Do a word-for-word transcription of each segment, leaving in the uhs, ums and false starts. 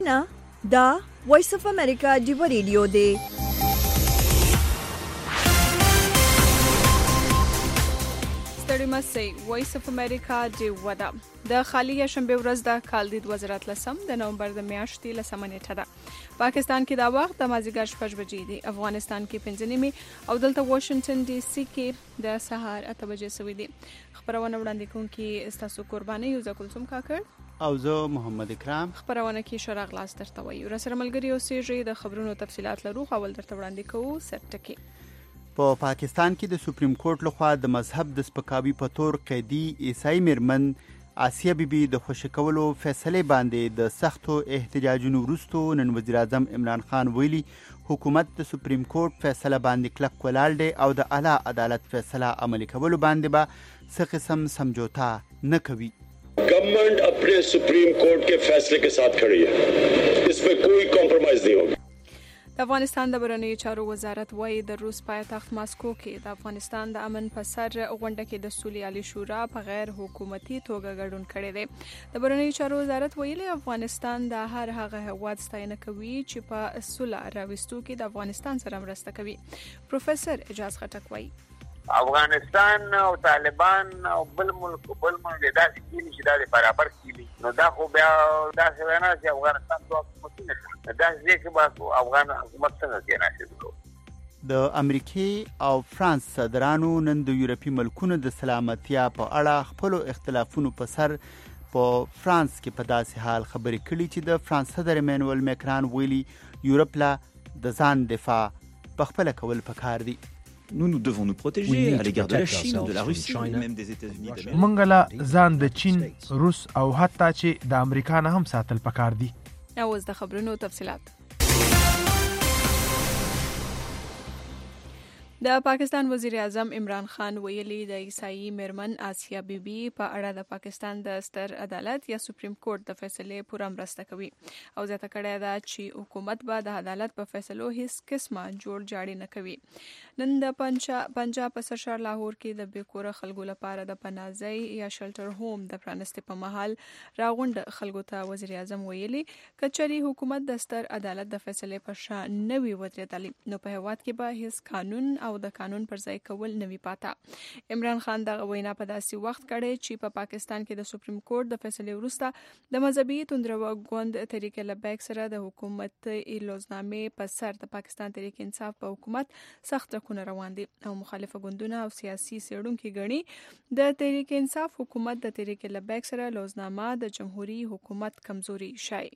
نه دا وایس اف امریکا ډیو ریډیو دی. ستړي مسئ وایس اف امریکا ډیو ده. د خالی شنبه ورځ د کال د دوه زره اتلسم د نومبر د میاشتې لسمه نیټه ده. پاکستان کې دا وخت د مازدیګر شپږ بجې دی. افغانستان کې پنځه نیمې او دلته واشنگټن ډي سي کې د سهار اته بجې سوي دي. خبرونه وړاندې کوونکي ستاسو قرباني یو ځکلسم کاکړ او زه محمد اکرام. خبرونه کې شورا غلاس درته وایو. را سره ملګری اوسېږي. د خبرونو تفصيلات لرو اول درته وړاندې کوو. سرټکی په پاکستان کې د سپریم کورټ لخوا د مذهب د سپکاوي په تور قیدي عیسائی میرمن آسیه بیبي د خوشی کولو فیصله باندې د سختو احتجاجونو وروسته نن وزیر اعظم عمران خان ویلي حکومت د سپریم کورټ فیصله باندې کلک ولاړ دی او د اعلی عدالت فیصله عملي کولو باندې به څه قسم سمجھوتا نه کوي. गवर्नमेंट अपने supreme court के फैसले के साथ खड़ी है, इसमें कोई कॉम्प्रोमाइज नहीं होगा. د افغانستان د بهرنیو چارو وزارت وايي د روس پایتخت ماسکو کې د افغانستان د امن په سر غونډه کې د سولې عالی شورا په غیر حکومتي توګه ګډون کړی دی. د بهرنیو چارو وزارت ویلي افغانستان د هر هغه هیواد ستاینه کوي چې په سولې راوستو کې د افغانستان سره مرسته کوي. پروفیسور اجاز خټک وایي افغانستان او طالبان او بل ملک بل ملک داسې کېږي چې دا د برابر کېږي، نو دا خو بیا داسې وینا چې افغانستان دوه حکومتي نه شي، داسې دی چې به افغان حکومت څنګه کېناشي وکړو. د امریکې او فرانس صدرانو نن د یورپي ملکونو د سلامتیا په اړه خپلو اختلافونو په سر په فرانس کې په داسې حال خبرې کړي چې د فرانس صدر ایمانوئل ماکرون ویلي یورپ لا د ځان دفاع په خپل کول پکار دي. Nous, nous devons nous protéger à l'égard de la Chine, de la Russie, même des États-Unis d'Amérique. منګه لا ځان د چین، روس او حتی چې د امریکا نه هم ساتل پکار دي. اوس د خبرونو تفصيلات. د پاکستان وزیر اعظم عمران خان ویلي د عیسائی میرمن آسیه بیبي په اړه د پاکستان د ستر عدالت یا سپریم کورټ د فیصلې پوره مرسته کوي او زیاته کړې ده چې حکومت به د عدالت په فیصلو هیڅ قسمه جوړ جاړی نه کوي. نن د پنجاب په سرشار لاهور کې د بیکوره خلکو لپاره د پناهځای یا شلټر هوم د پرانستې په محل راغونډ خلکو ته وزیر اعظم ویلي کچري حکومت د ستر عدالت د فیصلې په شان نوي ودرېدلی نو په هیواد کې به هیڅ قانون او د قانون پر ځای کول نوي پاته. عمران خان د وینا په داسې وخت کړي چې په پاکستان کې د سپریم کورټ د فیصلې وروسته د مذهبي توندرو غوند طریق لبیک سره د حکومت ایلوزنامې په سر د پاکستان تحریک انصاف په حکومت سخت رکونه روان دي او مخالفه ګوندونه او سیاسي سیړونکو غني د تحریک انصاف حکومت د طریق لبیک سره لوزنامه د جمهوریت حکومت کمزوري شای.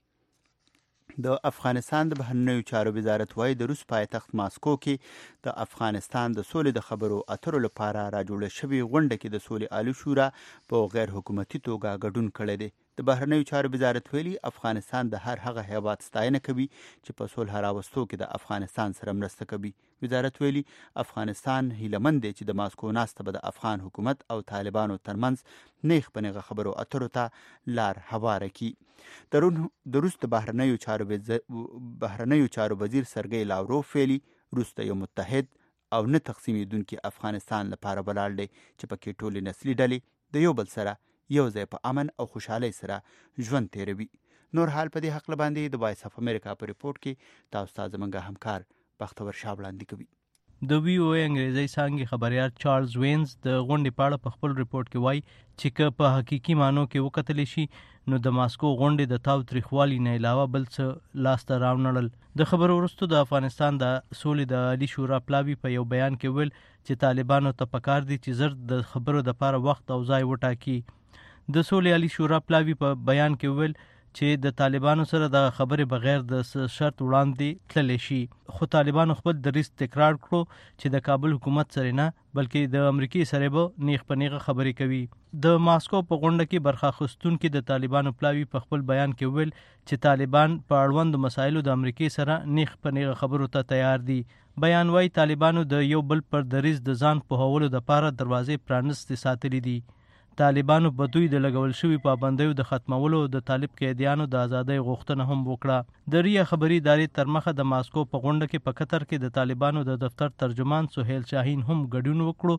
د افغانستان د بهرنیو چارو وزارت وايي د روس پایتخت ماسکو کې د افغانستان د سولې د خبرو اترو لپاره راجوړه شوې غونډه کې د سولې عالی شورا په غیر حکومتي توګه ګډون کړی دی. د بهرنیو چارو وزارت ویلي افغانستان د هر هغه هیواد ستاینه کوي چې په صلح راوستو کې د افغانستان سره مرسته کوي. وزارت ویلي افغانستان هیلهمند دی چې د ماسکو ناسته به د افغان حکومت او طالبانو ترمنځ نیغ په نیغه خبرو اترو ته لار هواره کړي. د روس د بهرنیو چارو بهرنیو چارو وزیر سرګی لاوروف ویلي روس د یو متحد او نه تقسیمېدونکي افغانستان لپاره ولاړ دی چې پکې ټولې نسلي ډلې د یو بل سره یو ځای په امن او خوشحالۍ سره ژوند تیروي. نور حال په دې حق باندې د وایس اف امریکا په ریپورت کې تاسو ته زموږ همکار بختور شاه وړاندې کوي. د وی او ای انګریزي څانګې خبريال چارلز وینز د غونډې په اړه په خپل ریپورت کې وایي چې که په حقيقي معنو کې وکتل شي نو د ماسکو غونډې د تاو تاریخوالي نه علاوه بل څه لاس ته راونړل. د خبرو وروسته د افغانستان د سولې د عالی شورا پلاوی په یو بیان کې ویل چې طالبانو ته پکار دي چې زر د خبرو د لپاره وخت او ځای وټاکي. د سولې عالی شورا پلاوی په بیان کې ویل چې د طالبانو سره د خبرې بغیر د شرط وړاندې تللی شي، خو طالبانو خپل دریځ تکرار کړو چې د کابل حکومت سره نه بلکې د امریکای سره به نیغ په نیغه خبرې کوي. د ماسکو په غونډه کې برخه اخیستونکي د طالبانو پلاوی په خپل بیان کې ویل چې طالبان په اړوندو مسایلو د امریکای سره نیغ په نیغه خبرو ته تیار دي. بیان وايي طالبانو د یو بل پر دریځ د ځان پوهولو لپاره دروازې پرانستې ساتلې دي. طالبانو په دوی د لګول شوي پابندیو د ختمولو د طالب قیدیانو د ازادۍ غوښتنه هم وکړه. د ریا خبري ادارې تر مخه د ماسکو په غونډه کې په قطر کې د طالبانو د دفتر ترجمان سهیل شاهین هم ګډون وکړو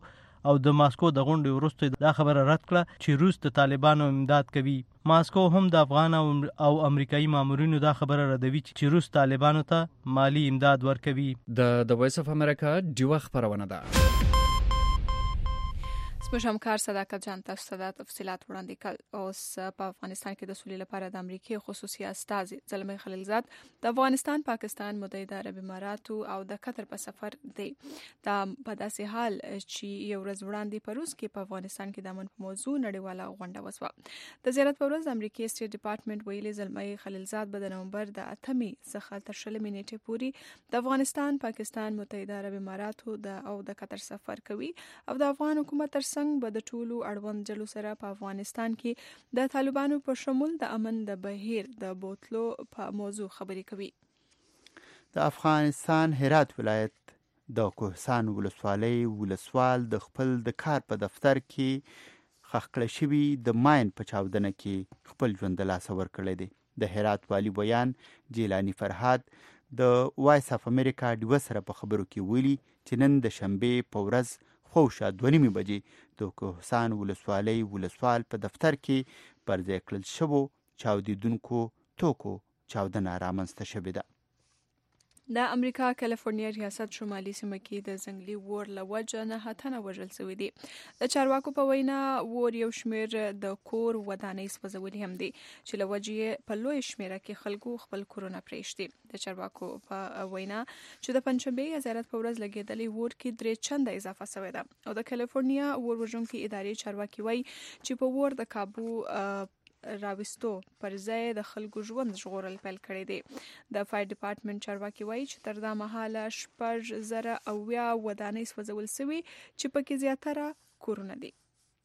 او د ماسکو د غونډې وروسته دا خبره رد کړه چې روس د طالبانو امداد کوي. ماسکو هم د افغان او امریکایي مامورینو دا خبره ردوي چې روس طالبانو ته مالی امداد ورکوي. د د وایس اف امریکا ډیوه خبرونه ده. سپوږمکار صداقت جان تاسو ته تفصيلات وړاندې کړل. اوس په افغانستان کې د سولې لپاره د امریکای خصوصي استازي زلمي خلیلزاد د افغانستان، پاکستان، متحده عرب اماراتو او د قطر په سفر دی. دا په داسې حال چې یو ورځ وړاندې په روس کې په افغانستان کې د امن په موضوع نړیواله غونډه وسوه. د زیارت په ورځ د امریکای سټیټ ډپارټمنټ ویلي زلمي خلیلزاد به د نومبر د اتمې څخه تر شلمې نیټې پورې د افغانستان، پاکستان، متحده عرب اماراتو د او د قطر سفر کوي او د افغان حکومت تر څنګ به د ټولو اړوند ډلو سره په افغانستان کې د طالبانو په شمول د امن د بهیر د بوتلو په موضوع خبرې کوي. د افغانستان هرات ولایت د کوهستان ولسوالۍ ولسوال د خپل د کار په دفتر کې ښخ کړی شوي د ماین په چاودنه کې خپل ژوند د لاسه ورکړی دی. د هرات والي بیان جیلانی فرهاد د وایس اف امریکا ډیوه سره په خبرو کې ویلي چې نن د شنبې په ورځ خوشا دوه نیمې بجې د کوهستان ولسوالۍ ولسوال په دفتر کې پر ځای کړل شوو چاودیدونکو توکو چاودنه رامنځته شوې ده. د امریکا کالیفورنیا ریاست شمالي سیمه کې د ځنګلي اور له وجه نه تنه وژل شوي دي. د چارواکو په وینا اور یو شمیر د کور ودانۍ سوځولي هم دي چې له وجې په لوی شمیره کې خلکو خپل کورونه پرېښتي. د چارواکو په وینا چې د پنځشنبې یا زیارت په ورځ لګېدلې اور کې درې چنده اضافه شوې ده او د کالیفورنیا اور وژونکي ادارې چارواکي وایي چې په اور د کابو راوستو پر ځای د خلکو ژوند ژغورل پیل کړی دی. د فایر ډپارټمنټ چارواکي وایي چې تر دا مهاله شپږ زره اویا ودانۍ سوځول شوي چې پکې زیاتره کورونه دي.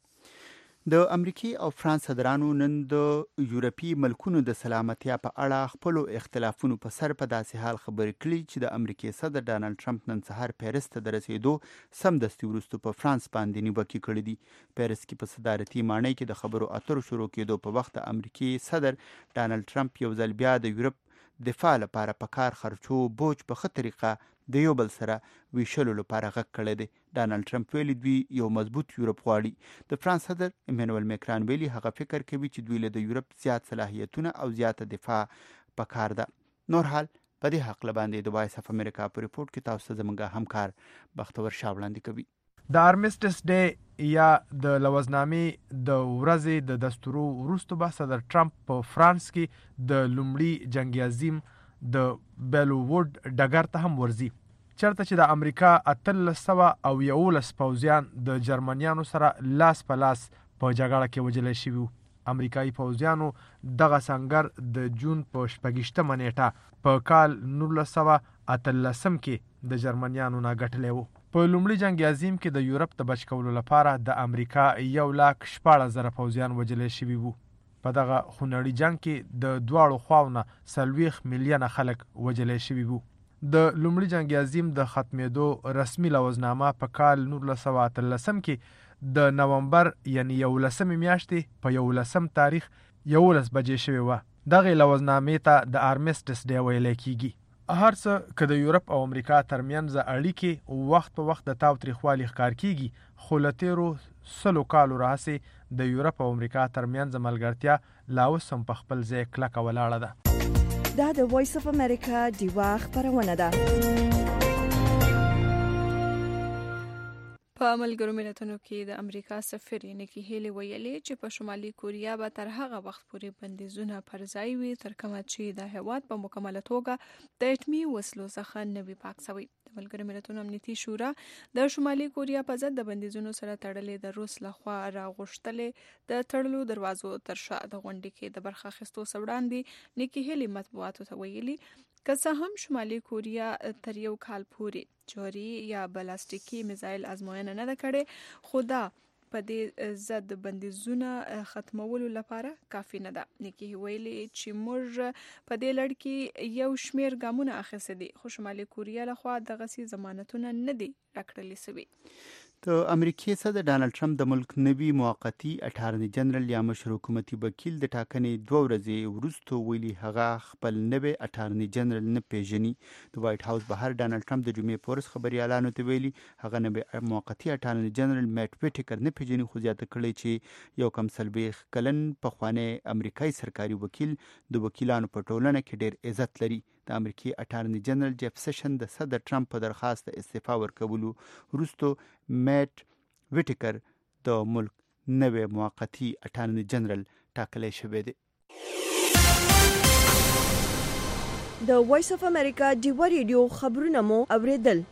د امریکای او فرانس صدرانو نن د یورپی ملکونو د سلامتیا په اړه خپل اختلافونو په سر په داسې حال خبرې کړي چې د امریکای صدر ډانلډ ټرمپ نن سهار پیرس ته د رسیدو سمدستي وروسته په فرانس باندې نیوکې کړې دي. پیرس کې په صدارتي ماڼۍ کې د خبرو اترو شروع کېدو په وخت د امریکای صدر ډانلډ ټرمپ یو ځل بیا د یورپ دفاع لپاره په کار خرچو بوج په ښه طریقه د یو بل سره ویشلو لپاره غږ کړی دی. ډانلډ ټرمپ ویلي دوی یو مضبوط یورپ غواړي. د فرانس صدر ایمانوئل میکران ویلي هغه فکر کوي چې دوی له د یورپ زیات صلاحیتونه او زیاته دفاع په کار ده. نور حال په دې حق باندې د وایس اف امریکا په ریپورت کې تاسو ته زموږ همکار بختور شاه وړاندې کوي. د آرمیسټس ډے یا د لوزنامې د ورځې د دستورو وروسته به صدر ټرمپ په فرانس کې د لومړي جنگي عظیم د بیلووډ ډګر ته هم ورځي، چرته چې د امریکا اتلس سوه او یولس پوځیان د جرمنیانو سره لاس په لاس په جګړه کې وژل شوي. امریکایي پوځیانو دغه سنگر د جون په شپږیشتمه نیټه په کال نولس سوه اتلسم کې د جرمنیانو نه ګټلی و. په لومړي جنگ عظیم کې د یورپ د بچ کولو لپاره د امریکا یو لاک شپاړس زره پوځیان وژل شوي وو. په دغه خونړي جنگ کې د دواړو خواونه څلوېښت میلیونه خلک وژل شوي وو. د لومړي جنگ عظیم د ختمېدو رسمي لوزنامه په کال نولس سوه اتلسم کې د نومبر یعنی یولسمې میاشتې په یولسم تاریخ یولس بجې شوې وه. دغې لوزنامې ته د آرمیسټس ډے ویلی کیږي. هر څه که د یورپ او امریکا ترمنځ اړیکې وخت په وخت د تاوتریخوالي ښکار کیږي، خو له تېرو سلو کالو راهیسې د یورپ او امریکا ترمنځ ملګرتیا لا اوس هم په خپل ځای کلکه ولاړه ده. دا د وایس اف امریکا ډیوه خبرونه ده. په ملګرو ملتونو کې د امریکا سفیر نیکی هیلی ویلي چې په شمالي کوریا به تر هغه وخت پورې بندیزونه پر ځای وي تر کومه چې د هېواد په مکمله توګه د اټمي وسلو څخه نه وي پاک شوی. د ملګرو ملتونو امنیتي شورا د شمالي کوریا په ضد د بندیزونو سره تړلې د روس لخوا راغوښتلې د تړلو دروازو تر شا د غونډې کې د برخه اخیستو څخه وړاندې نیکی هیلی مطبوعاتو ته ویلي که څه هم شمالي کوریا تر یو کال پورې جوړي یا بلاستیکي میزایل ازموینه نه ده کړې، خو دا په دې ضد بندیزونه ختمولو لپاره کافي نه ده. نیکی ویلي چې موږ په دې لړ کې یو شمیر ګامونه اخیستي دي، خو شمالي کوریا لخوا دغسې ضمانتونه نه دي راکړل شوي. د امریکای صدر ډانلډ ټرمپ د ملک نوي موقتی اټارنی جنرال یا مشر حکومتي وکیل د ټاکنې دوه ورځې وروسته ویلي هغه خپل نوي اټارنی جنرال نه پیژني. د وایټ هاوس بهر ډانلډ ټرمپ د جمعې په ورځ خبريالانو ته ویلي هغه نوي موقتی اټارنی جنرال میټ ویټیکر نه پیژني، خو زیاته کړی چې یو کم څلوېښت کلن پخوانی امریکایي سرکاري وکیل د وکیلانو په ټولنه کې ډېر عزت لري. د امریکای اټارنی جنرال جیف سیشن د صدر ټرمپ په درخواست استعفا ورکولو وروسته میټ ویټیکر د ملک نوی موقتی اټارنی جنرال ټاکلی شوی دی. د وایس اف امریکا ډیوا ریډیو خبرونه مو اوریدل.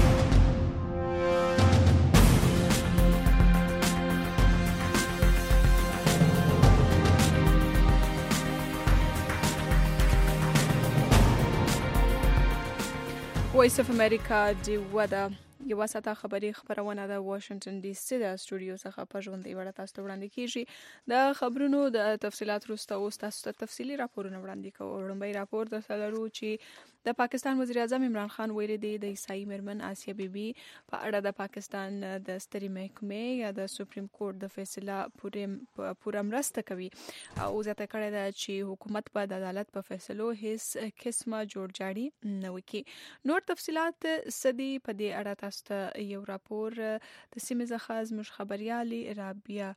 وایس اف امریکا ډیوا دا یو ساته خبري خبرونه د واشنگټن ډي سي د سټوډیو څخه په ژوندۍ وړه تاسو ته وړاندې کیږي. د خبرونو د تفصيلات وروسته اوس تاسو ته تفصيلي راپورونه وړاندې کوو. لومړی راپور د سلرو چې د پاکستان وزیر اعظم عمران خان ویلي دی د عیسائی مرمن آسیا بیبي په اړه د پاکستان د ستري محکمې یا د سپریم کورټ د فیصله پورې پوره مرسته کوي او زیاته کړې ده چې حکومت په عدالت په فیصلو هیڅ قسمه جوړجاړي نه وکړي. نور تفصيلات سدي په دې اړه تاسو ته یو راپور د سیمې څخه زموږ خبريالي رابعه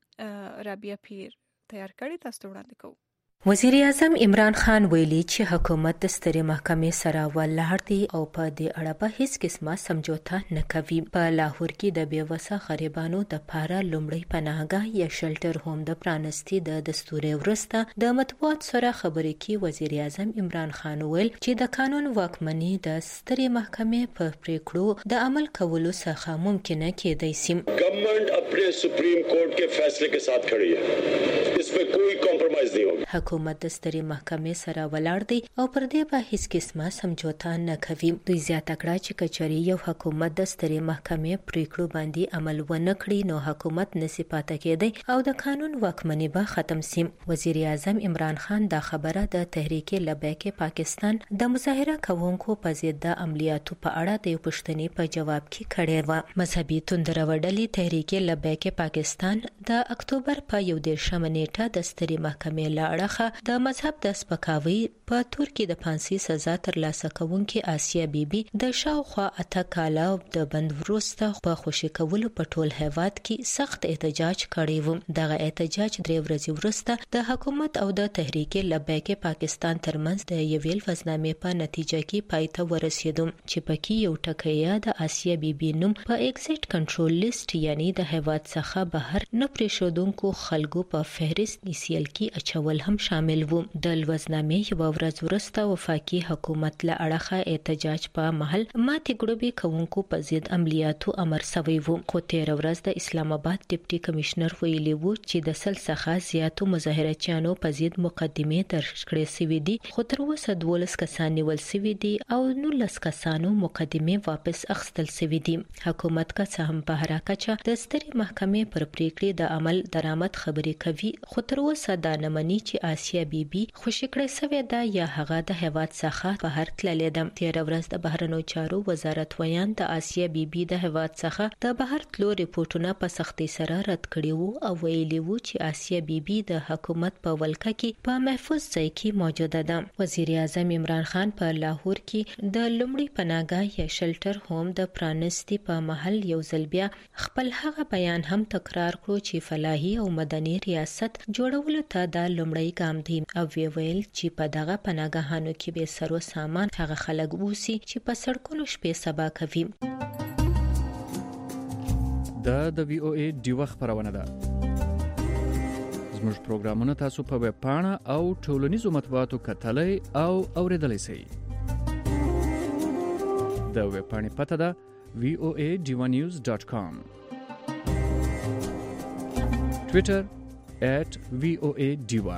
رابعه پیر تیار کړی تاسو ته وړاندې کوو. وزیر اعظم عمران خان ویلي چې حکومت د ستري محکمې سره ولاړ دی او په دې اړه به هیڅ قسمه سمجوتا نه کوي. په لاهور کې د بیوسه غریبانو د پاره لومړی پناهګاه یا شلټر هوم د پرانستی د دستوري ورسته د مطبوعات سره خبرې کې وزیر اعظم عمران خان ویل چې د قانون واکمني د ستري محکمې په پریکړو د عمل کولو څخه ممکنه کېدای شي. گورنمنٹ اپنے سپریم کورٹ کے فیصلے کے ساتھ کھڑی ہے، اس میں کوئی کمپرومائز نہیں ہوگا. حکومت د ستري محکمې سره ولاړ دی او پر دې به هیڅ قسمه سمجوتا نه کوي. دوی زیاته کړه چې کچري یو حکومت د ستري محکمې پریکړو باندې عمل ونه کړي نو حکومت نسی پاتې کېدی او د قانون واکمني به ختم شي. وزیر اعظم عمران خان دا خبره د تحریک لبیک پاکستان د مظاهره کوونکو په ضد د عملیاتو په اړه د پښتنې په جواب کې کړې و. مذهبي توندروډلې تحریک لبیک پاکستان د اکتوبر په یو دیرشمه نیټه د ستري محکمې له اړخه د مذهب د سپکاوي په تور کې د پانسي سزا ترلاسه کوونکې آسیا بیبي د شاوخوا اته کاله د بند وروسته په خوشي کولو په ټول هیواد کې سخت احتجاج کړی و. دغه احتجاج درې ورځې وروسته د حکومت او د تحریک لبیک پاکستان ترمنځ د یویل وزنامې په نتیجه کې پای ته ورسېدو چې پکې یو ټکی د آسیا بیبي نوم په ایگزیټ کنټرول لیست یعنی د هیواد څخه بهر نه پریښودونکو خلکو په فهرست ایسیل کې اچول هم شامل وو. د لوزنامې یو ورځ وروسته وفاقي حکومت له اړخه احتجاج په محل ماتې ګړوبې کوونکو په ضد عملیاتو امر شوی وو. خو تیر ورځ د اسلام آباد ډیپټي کمشنر ویلي وو چې د سل څخه زیاتو مظاهرچیانو په ضد مقدمې درج کړې شوې دي خو تر اوسه دولس کسان نیول شوي دي او نولس کسانو مقدمې واپس اخیستل شوي دي. حکومت که څه هم په هر کچه د ستري محکمې پر پریکړې د عمل درآمد خبرې کوي خو تر اوسه دا نه مني چې آسیا بیبي خوشی کړی سوی ده یا هغه د هیواد څخه بهر تللی ده. تیر ورځ د بهرنیو چارو وزارت ویان د آسیا بیبي د هیواد څخه د بهر تلو ریپورتونه په سختۍ سره رد کړي وو او ویلي وو چې آسیا بیبي د حکومت په ولکه کې په محفوظ ځای کې موجوده ده. وزیر اعظم عمران خان په لاهور کې د لومړي پناهګاه یا شلټر هوم د پرانستی په محل یو ځل بیا خپل هغه بیان هم تکرار کړو چې فلاحي او مدني ریاست جوړولو ته د لومړی ګام دی او وی ویل چې په دغه پناهګاهانو کې به سر او سامان هغه خلک اوسي چې په سړکونو شپې سبا کوي. دا د وی او ای ډیوا خبرونه ده. زموږ پروګرامونه تاسو په ویب پاڼه او ټولنیزو مطبوعاتو کتلای او اوریدلای شئ. د ویب پاڼې پته ده وی او ای ډیوا نیوز ډاٹ کام. ټویټر ایٹ وی او ای ډیوا.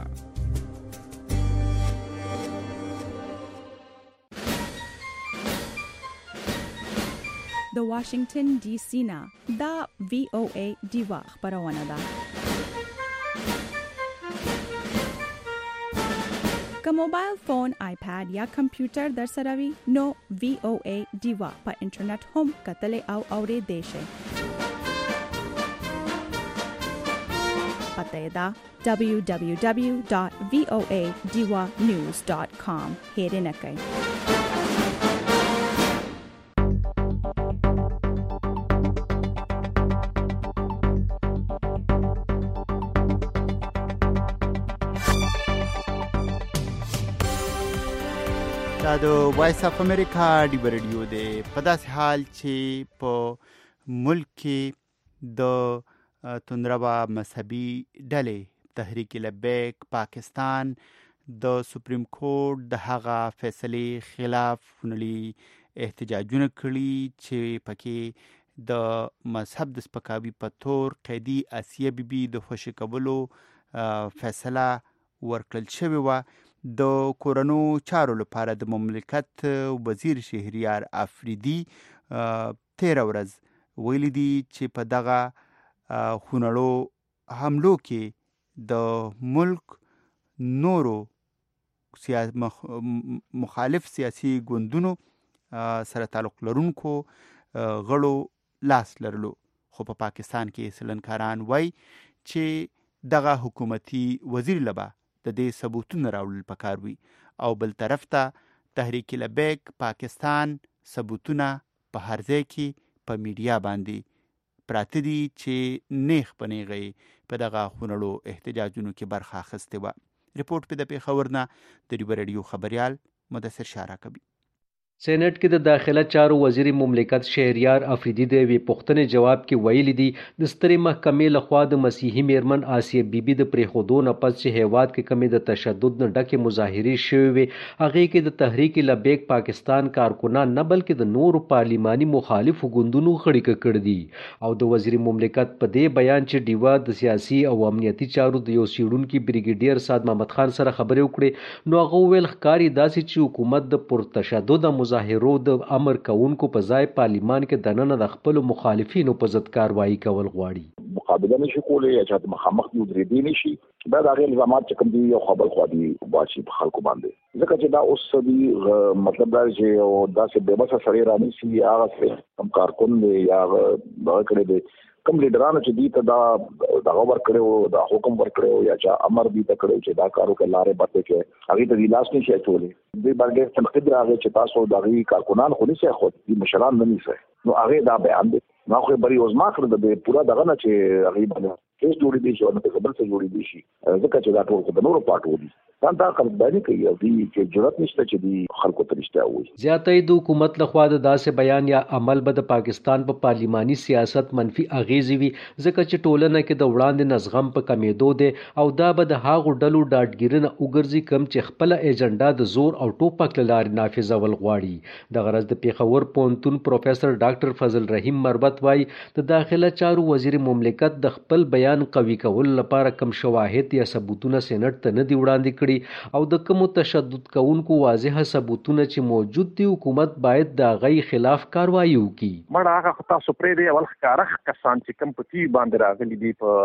د واشنگټن ډي سي نه دا وی او ای ډیوا خبرونه ده. که موبایل فون، آیپاد یا کمپیوټر در سره وي نو وی او ای ډیوا په انټرنیټ هم کتلې او اورېدې شئ. پته ده دبلیو دبلیو دبلیو دات وی او ای دیوا نیوز دات کام. هیره نکئ. دا د وایس اف امریکا دی ریډیو دی په داسې حال چې په ملک کې د توندروا مذهبي ډلې تحریک لبیک پاکستان د سپریم کورټ د هغه فیصلې خلاف نړۍ احتجاجونه کړي چې پکې د مذهب د سپکاوي په تور قیدي آسیه بیبي د خوشي کولو فیصله ورکړل شوې وه. د کورونو چارو لپاره د مملکت وزیر شهریار افریدي تیر ورځ ویلي دي چې په دغه خونړو حملو کې د ملک نورو مخالف سیاسي ګوندونو سره تعلق لرونکو غړو لاس لرلو، خو په پاکستان کې سلنکاران وایي چې دغه حکومتي وزیر لبا د دې ثبوتونه راوړل پکار وي، او بل طرف ته تحریک لبیک پاکستان ثبوتونه په هر ځای کې په میډیا باندې پراته دي چې نیغ په نیغه په دغه خونړو احتجاجونو کې برخه اخیستې وه. رپورټ په د پېښور نه د ریو رادیو خبریال مدثر شاه راکوي. سینټ کې د داخله چارو وزیر مملکت شهریار افریدي د وی پوښتنې جواب کې ویلي دي د سترې محکمې لخوا د مسیحي میرمن آسیه بیبي د پریښودو نه پس چې هیواد کې کمی د تشدد نه ډکې مظاهرې شوې وي، هغې کې د تحریک لبیک پاکستان کارکنان نه بلکې د نورو پارلیماني مخالفو ګوندونو غړیکه کړي دي. او د وزیر مملکت په دې بیان چې ډیوا د سیاسي او امنیتي چارو د یو څیړونکي بریګیډیر سعد محمد خان سره خبرې وکړې، نو هغه وویل ښکاري داسې چې حکومت د پرتشدد مظاهرو د امر کوونکو په ځای پارلیمان کې دننه د خپل مخالفینو په ضد کاروایی کول غواړي. مقابله نشي کولی یا چې مخامخ یو درې دی نشي، دا د هغې الزامات چې کوم دي یو خبر خوا دي باشي په خلکو باندې، ځکه چې دا اوس دي مطلب دا چې داسې بېبسه سړی رانیسي، هغه کم کارکن دی یا هغه کړی دی کوم لیډرانو چې دي ته دا دغه ورکړی دا حکم ورکړی یا چې امر دي ته کړی چې دا کار وکړي لارې باتې کې هغې ته دې لاس نشي اچولی. دوی باندې تنقید راغی چې تاسو د هغې کارکنان خو نیسئ خو دې مشران نه نیسئ، نو هغې دا بیان دی. نو خو بری اوزما کړ د پورا دغه نه چې هغې باندې کیس جوړې دي شي او نه بل څه جوړې دي شي، ځکه چې دا ټول خو د نورو پاټو دي. دا دا قرباني کوي او دوی چې جرأت نشته چې دوی خلکو ته رښتیا ووایي. زیاتې د حکومت لخوا د داسې بیان یا عمل به د پاکستان په پا پارلیماني سیاست منفي اغیزې وي، ځکه چې ټولنه کې د وړاندې نظغم په کمیدو دی او دا به د هغو ډلو ډاډګیرنه وګرځي کوم چې خپله ایجنډا د زور او ټوپک له لارې نافذول غواړي. د غرض د پېښور پوهنتون پروفیسر ډاکټر فضل رحیم مربت وایي د داخله چارو وزیر مملکت د خپل بیان قوي کولو لپاره کم شواهد یا ثبوتونه سینټ ته نه دي وړاندې او د کوم تشدد کوونکو واضح ثبوتونه چې موجود دي حکومت باید د غي خلاف کاروایی وکړي. مړه هغه تاسو پرې دی اول ښکارخ کسان چې کوم په ټي باندې راغلي دي، په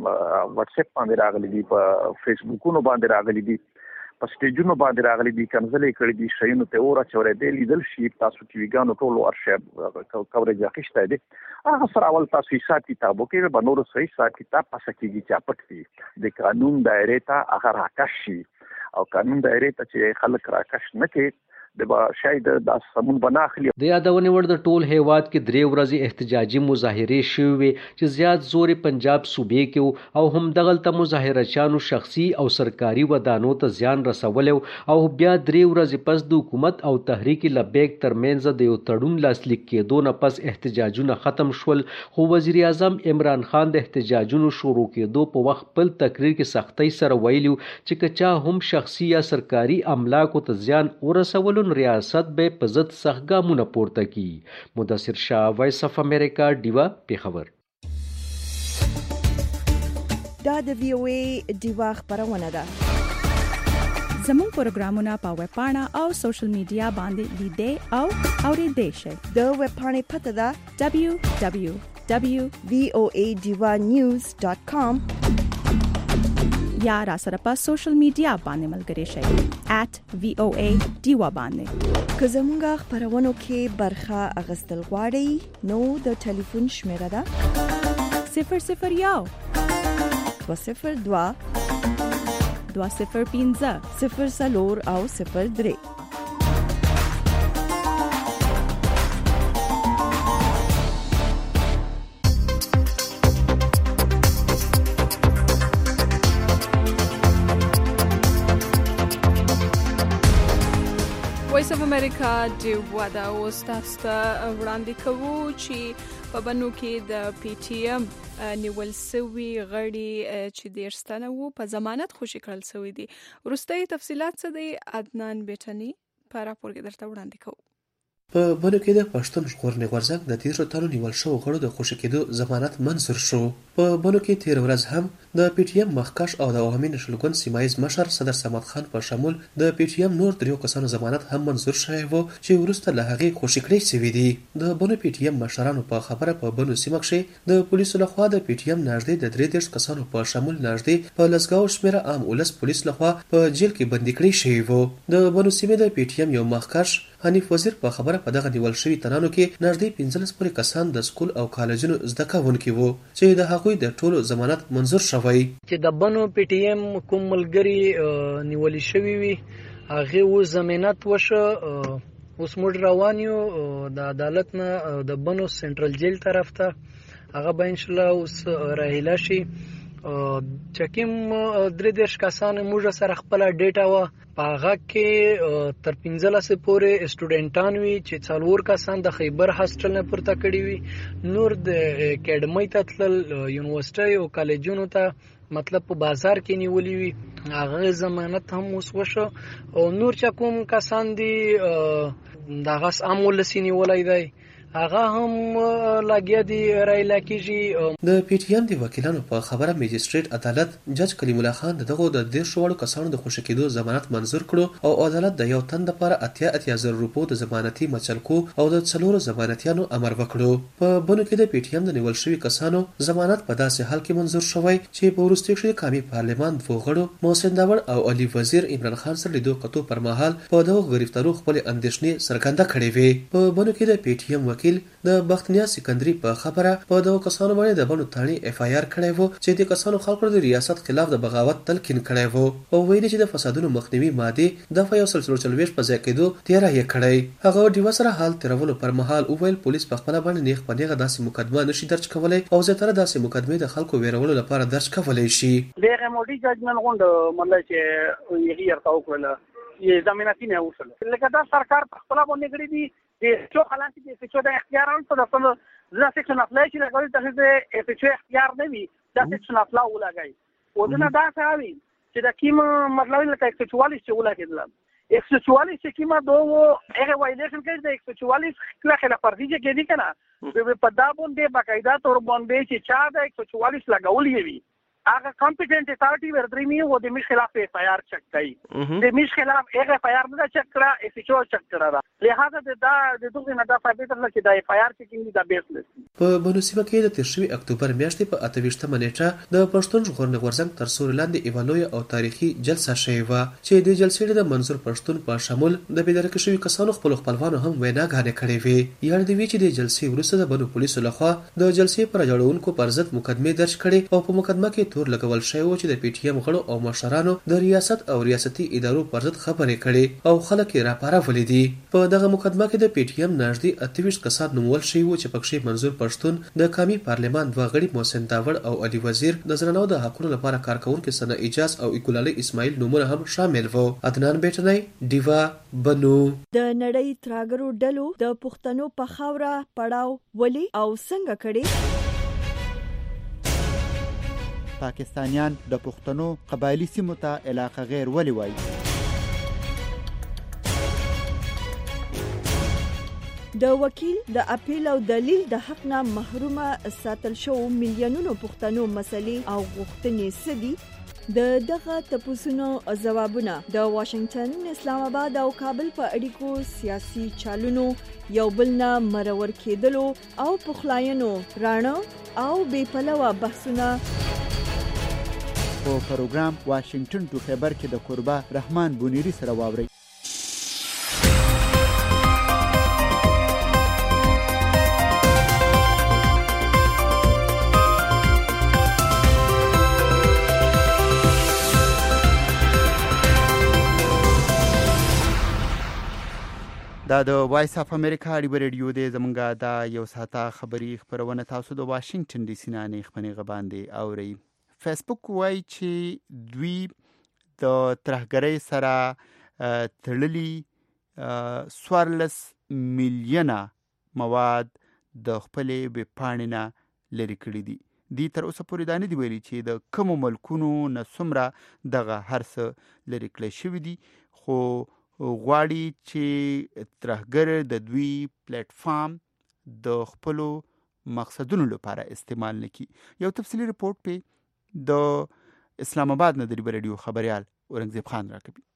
واتس اپ باندې راغلي دي، په فیسبوکونو باندې راغلي دي، په سټیجونو باندې راغلي دي، کنځلې کړي دي، شیونو ته اور اچولې دي، لیدل شي تاسو ټي ویګانو ټولو ارشیف کوریج اخیسته دي. هغه سره اول تاسو حساب کتابو کې به نور صحیح حساب کتاب پاسه کېږي چې پټ دي د قانون دایره ته هغه راکش شي او قانون دایره ته چې خلک راکش نه کوي د با شاید د سمون بناخلی. د یادونه ور د ټول هیواد کې درې ورځې احتجاجي مظاهرې شوې چې زیات زور پنجاب صوبې کې او هم دغلته مظاهرچیانو شخصي او سرکاري ودانو ته زیان رسول او بیا درې ورځې پس د حکومت او تحریک لبیک ترمنځ د یو تړون لاسلیک کېدو نه پس احتجاجونه ختم شول، خو وزیر اعظم عمران خان د احتجاجونو شروع کېدو په وخت خپل تقریر کې سختۍ سره ویلو چې کچا هم شخصي یا سرکاري املاکو ته زیان ورسول ریاست به په ضد سخت ګامونه پورته کی. مدثر شاه، وایس اف امریکا، ډیوا، پېښور. دا د وی او ای ډیوا خبرونه ده. زموږ پروګرامونه په ویب پاڼه او سوشل میډیا باندې لیدئ او اورېدئ شئ. د ویب پاڼې پته ده دبلیو دبلیو دبلیو ډاٹ وی او ای ډیوا نیوز ډاٹ کام یا را سره په سوشل میډیا باندې ملګری شئ ایٹ وی او ای ډیوا باندې. که زموږ خبرونو کې برخه اخیستل غواړئ نو د ټلیفون شمیره ده صفر صفر یو دوه صفر دوه دوه صفر پنځه صفر څلور او صفر درې. وایس اف امریکا ډیوا دا اوس تاسو ته وړاندې کوو چې په بنو کې د پی ټی ایم نیول سوي غړي چې د ارستانه وو په ضمانت خوشي کړل سوي دي. وروستي تفصيلات څه دي عدنان بیٹنی په راپور کې درته وړاندې کوو. په بنو کې د پښتون ژغورنې غورځنګ د تیرو تنو نیول شوو غړو د خوشي کېدو ضمانت منظور شو. په بنو کې تیر ورځ هم د پی ټی ایم مخکښ او د عوامي نشل ګوند سیمایز مشر صدر صمد خان په شمول د پی ټی ایم نور دریو کسانو ضمانت هم منظور شوی وو چې وروسته له هغې خوشي کړی شوي دي. د بنو پی ټی ایم مشرانو په خبره په بنو سیمه کښې د پولیسو لخوا د پی ټی ایم نږدې د درې دېرش کسانو په شمول نږدې په لسګاو شمېره عام ولس پولیس لخوا په جیل کې بندي کړي شوي وو. د بنو سیمې د پی ټی ایم یو مخکښ حنیف وزیر په خبره په دغه نیول شوي تنانو کې نږدې پنځلس پورې کسان د سکول او کالجونو زده کوونکي وو چې د هغوی د ټولو ضمانت منظور شوی. چې د بنو پی ټی ایم کوم ملګري نیول شوي وي هغه و ضمانت وشه. اوس موږ روان یو د عدالت نه د بنو سنټرل جیل طرف ته، هغه به ان شاء الله اوس راهیله شي. چکیم درې دېرش کسان موږ سره خپل ډیټا و په هغه کې تر پنځلس پورې سټوډنټان وي چې څلور کسان د خیبر هاسټل نه پورته کړي وي، نور د اکیډمۍ ته تلل، یونیورسټۍ او کالجونو ته مطلب په بازار کې نیولي وي، هغه ضمانت هم اوس وشو. او نور چې کوم کسان دي دغه عام ولس نیولی دی هغه هم لاګیا دي رایله کېږي. د پی ټی ایم د وکیلانو په خبره میجسټریټ عدالت جج کلیم الله خان دغه د دېرشو وړو کسانو د خوشي کېدو ضمانت منظور کړو او عدالت د یو تن لپاره اتیا اتیا زره روپو د ضمانتي مچلکو او د څلورو ضمانتیانو امر وکړو. په بنو کې د پی ټی ایم د نیول شوي کسانو ضمانت په داسې حال کې منظور شوی چې په وروستي کښې قومي پارلمان دوه غړو محسن داوړ او علي وزیر عمران خان سره لیدو کتو پر مهال په دغو ګرفتارو خپلې اندېښنې څرګنده کړې وې. په بنو کې د پی ټی ایم وکیل د بختنیار سکندري په خبره په دغو کسانو باندې د بنو تاڼي اف آی آر کړی وو چې د کسانو خلکو د ریاست خلاف د بغاوت تلقین کړی وو او ویلي چې د فسادونو مخنیوي مادې دفعه یو سل څلور څلوېښت په ځای کېدو تیاره یې کړی. هغه ډیوه سره حال تېرولو پر مهال وویل پولیس په خپله باندې نیغ په نیغه داسې مقدمه نشي درج کولی او زیاتره داسې مقدمې د خلکو ویرولو لپاره درج کولی شي. دغه موډي ججمنټ غونډه مطلب چې یې ورته وکړله یې ضمانتي نه وشله لکه دا سرکار په خپله باندې کړي دي د چو خلاص دي چې د اختیار او د خپل ځکه چې نفلای چې لګول ته د چې اختیار نه وي دا چې نفلا ولګي او دا دا څه وي چې د کیم مطلب لکه چې چوالیس چې ولګیدل ایک سو چوالیس چې کیما دوه هغه وایلیشن کوي د ایک سو چوالیس خلاف ورزي کې دي کنه په دا باندې باقاعده تور باندې چې چا د ایک سو چوالیس لګولې وي هغه کمپیټنټ اتارټي وردري او د میش خلاف اف آی آر چک کوي د میش خلاف هغه اف آی آر نه چک کړه اف ایچ او چک کړه لہذا د دا د دوه نه دا ثابت نه چې د اف آی آر چکینګ دا بیسلس. په بنو سیمه کې د تیر شوي اکتوبر میاشتې په اته ویشتمه نیټه د پښتون ژغورنې غورځنګ تر سوري لاندې یوه لویه او تاریخي جلسه شوې وه چې د جلسې د منظور پښتون په شمول د بېدرکه شوي کسانو خپلو خپلوانو هم ویناګانې کړې وې. یاد دې وي چې د جلسې وروسته د بنو پولیسو لخوا د جلسې پر راجړونکو پر ضد مقدمې درج کړې او په مقدمه کې تور لګول شوی چې د پی ټی ایم غړو او مشرانو د ریاست او ریاستي ادارو پر ضد خبرې کړې او خلک یې راپارولي دي. په دغه مقدمه کې د پی ټی ایم نږدې اته ویشت کسان نومول شوي وو چې پکښې منظور پښتون، د قومي پارلمان دوه غړي محسن داوړ او علي وزیر، د زنانو د حقونو لپاره کارکوونکي ثنا اجاز او اکولالي اسماعیل نومونه هم شامل وو. عدنان بیٹنی ډیوا بنو. د نړۍ تراګرو ډلو د پښتنو په خاوره پړاو ولي او څنګه کړي؟ پاکستانیان د پښتنو قبایلی سیمو ته علاقه غیر ولې وایي؟ د وکیل د اپیل او دلیل د حق نه محرومه ساتل شو میلیونونو پښتنو مسلې او غوښتنې سدي؟ د دغه تپوسونو ځوابونه د واشنگټن، اسلام آباد او کابل په اړیکو سیاسي چالونو یو بل نه مرور کېدلو او پخلاینو راڼه او بې پلوه بحثونه په پروګرام واشنگټن ټو خیبر کې د قربا رحمان بونیری سره واوري. دا د وایس اف امریکا ریډیو ریډیو د زمونږه دا یو ساته خبری خبرونه تاسو د واشنگټن ډي سي نه نه خبرونه غباندې اوري. فیسبوک وایي چې دوی د ترهګرۍ سره تړلي سوارلس میلیونه مواد د خپلې ویب پاڼې نه لرې کړي دي. دی تر اوسه پورې دا نه دی ویلي چې د کومو ملکونو نه څومره دغه هر څه لرې کړی شوي دي، خو غواړي چې ترهګر د دوی پلیټ فارم د خپلو مقصدونو لپاره استعمال نکړي. یو تفصیلي رپورټ په د اسلام آباد نه د ریډیو ریډیو خبريال اورنګزیب خان راکوي.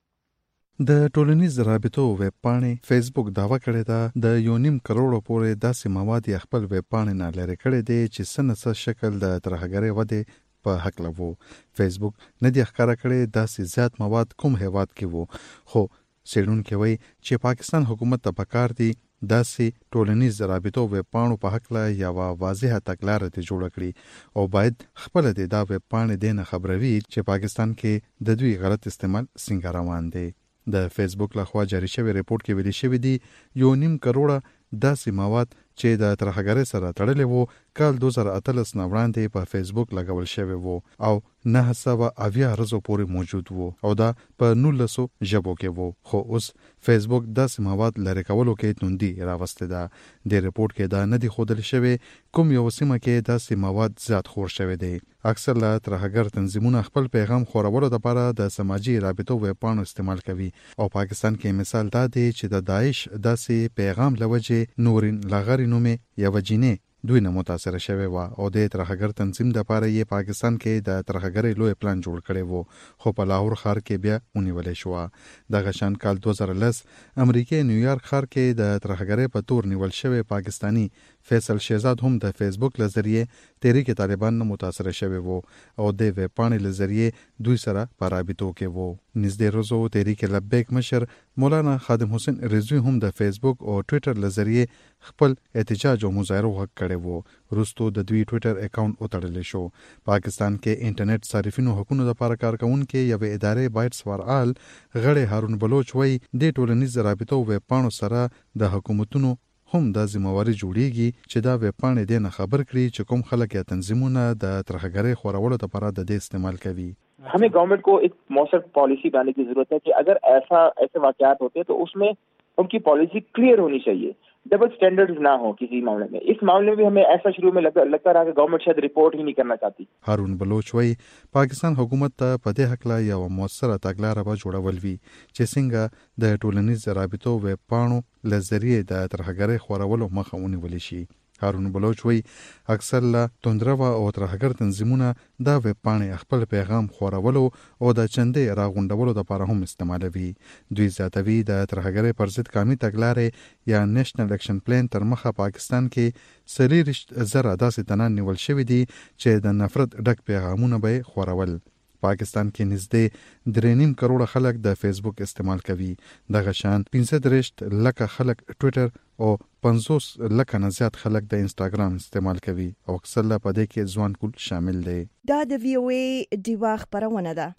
د ټولنیز رابطو ویب پاڼې فیسبوک داوا کړې ده د یو نیم کروڑو پورې داسې مواد یې خپل ویب پاڼې نه لرې کړې دي چې څه نه څه شکل د ترهګرۍ ودې په حق لوو. فیسبوک نه دی ښکاره کړی داسې زیات مواد کوم هیواد کې وو، خو څېړونکي وایي چې پاکستان حکومت ته پکار دی داسې ټولنیز رابطو ویب پاڼو په حق له یوه واضحه تګلاره ته جوړه کړي او باید خپله د دا ویب پاڼې دې نه خبروي چې پاکستان کې د دوی غلط استعمال څنګه روان دی. د فیسبوک لخوا جاری شوی ریپورت کې ویلي شوی دی یو نیم کروڑه داسې مواد چې د ترهګرۍ سره تړلې وو کال دوه زره اتلس نه وړاندې په فیسبوک لګول شوی وو او نه سوه اویا ورځو پورې موجود وو او دا په نولسو ژبو کې وو، خو اوس فیسبوک داسې مواد لرې کولو کې توندي راوستې ده. د ریپورت کې دا نه دی ښودل شوی کوم یو سیمه کې داسې مواد زیات خور شوی دی. اکثر لا ترهګر تنظیمونه خپل پیغام خورولو لپاره د سماجی رابطو ویب پاڼو استعمال کوي او پاکستان کې مثال دا دی چې د داعش داسې پیغام لوجه نورین لغری نومې یو جینې دوی نه متاثر شوی و او د ترهګر تنظیم د لپاره یې پاکستان کې د ترهګرۍ لوی پلان جوړ کړی وو، خو په لاهور ښار کې بیا ونیولې شو. دغه شان کال دوه زره لس امریکای نیویارک ښار کې د ترهګرۍ په تور نیول شوی پاکستانی فیصل شهزاد هم د فیسبوک لذریعه تحریک طالبان نه متاثر شوی وو او د ویب پاڼې لذریعه دوی سره په رابطو کې وو. نږدې روزو تحریک لبیک مشر مولانا خادم حسین رضوی هم د فیسبوک او ټوئیټر لذریعه خپل احتجاج او مظاهره وغږ کړی وو. وروسته د دوی ټوئیټر اکاونټ وتړل شو. پاکستان کې انټرنیټ صارفینو حقوقو لپاره کارکونکو یو ادارې بایټس فار آل غړي هارون بلوچ وایي د ټولنیز رابطو ویب پاڼو سره د حکومتونو هم د ذمہواری جوړیږي چې دا ویب پاڼې دې نه خبر کړي چې کوم خلک یا تنظیمونه د ترهګرۍ خورولو لپاره د دې استعمال کوي. हमें गवर्नमेंट को एक मौसर पॉलिसी बनाने की जरूरत है कि अगर ऐसा ऐसे वाकयात होते हैं तो उसमें उनकी पॉलिसी क्लियर होनी चाहिए, डबल स्टैंडर्ड्स ना हो किसी मामले में. इस मामले में हमें ऐसा शुरू में लग, लगता रहा कि गवर्नमेंट शायद रिपोर्ट ही नहीं करना चाहती. هارون بلوچ وایي پاکستان حکومت ته په دې حق لا یو موثره تګلاره به جوړول وي چې څنګه د ټولنیز رابطو ویب پاڼو لذریعه د ترهګرۍ خورولو مخه ونیول شي. هارون بلوچ وایي اکثر لا توندروا او ترهګر تنظیمونه دا ویب پاڼې خپل پیغام خورولو او د چندې راغونډولو لپاره هم استعمالوي. دوی زیاتوي د ترهګرۍ پر ضد قومي تګلارې یا نېشنل اکشن پلان تر مخه پاکستان کې څلوېښت زره داسې تنان نیول شوي دي چې د نفرت ډک پیغامونه به خورول. پاکستان کې نږدې درې نیم کروڑه خلک د فیسبوک استعمال کوي. دغه شان پنځه دېرش لکه خلک ټوئیټر او پنځوس لکه نه زیات خلک د انسټاګرام استعمال کوي او اکثر لا په دې کې ځوان کول شامل دي. دا د وی او ای دیوا خبرونه ده.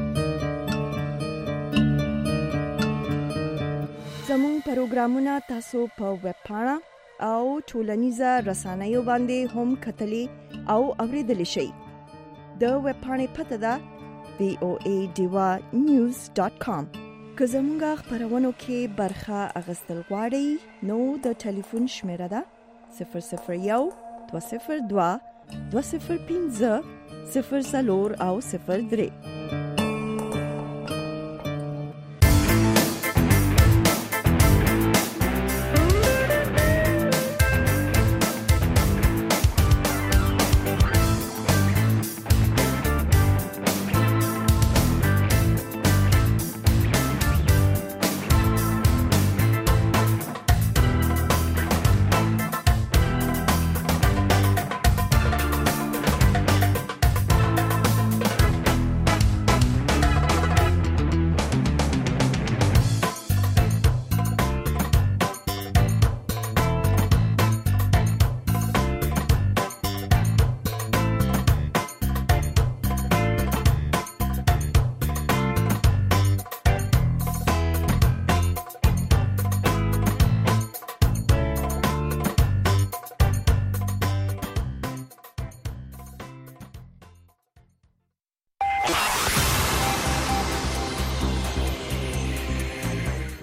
زموږ پروګرامونه تاسو په ویب پاڼه او ټولنیزه رسنیو باندې هم کتلی او اوریدلی شئ. د ویب پاڼې پته ده وی او ای دیوا نیوز ډاٹ کام. که زموږ خبرونو کې برخه اخیستل غواړئ نو د ټلیفون شمیره ده صفر صفر یو دوه صفر دوه دوه صفر پنځه صفر څلور او صفر درې.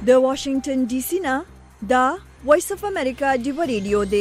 د واشنگټن ډي سي نه دا وایس اف امریکا دی ریډیو دی.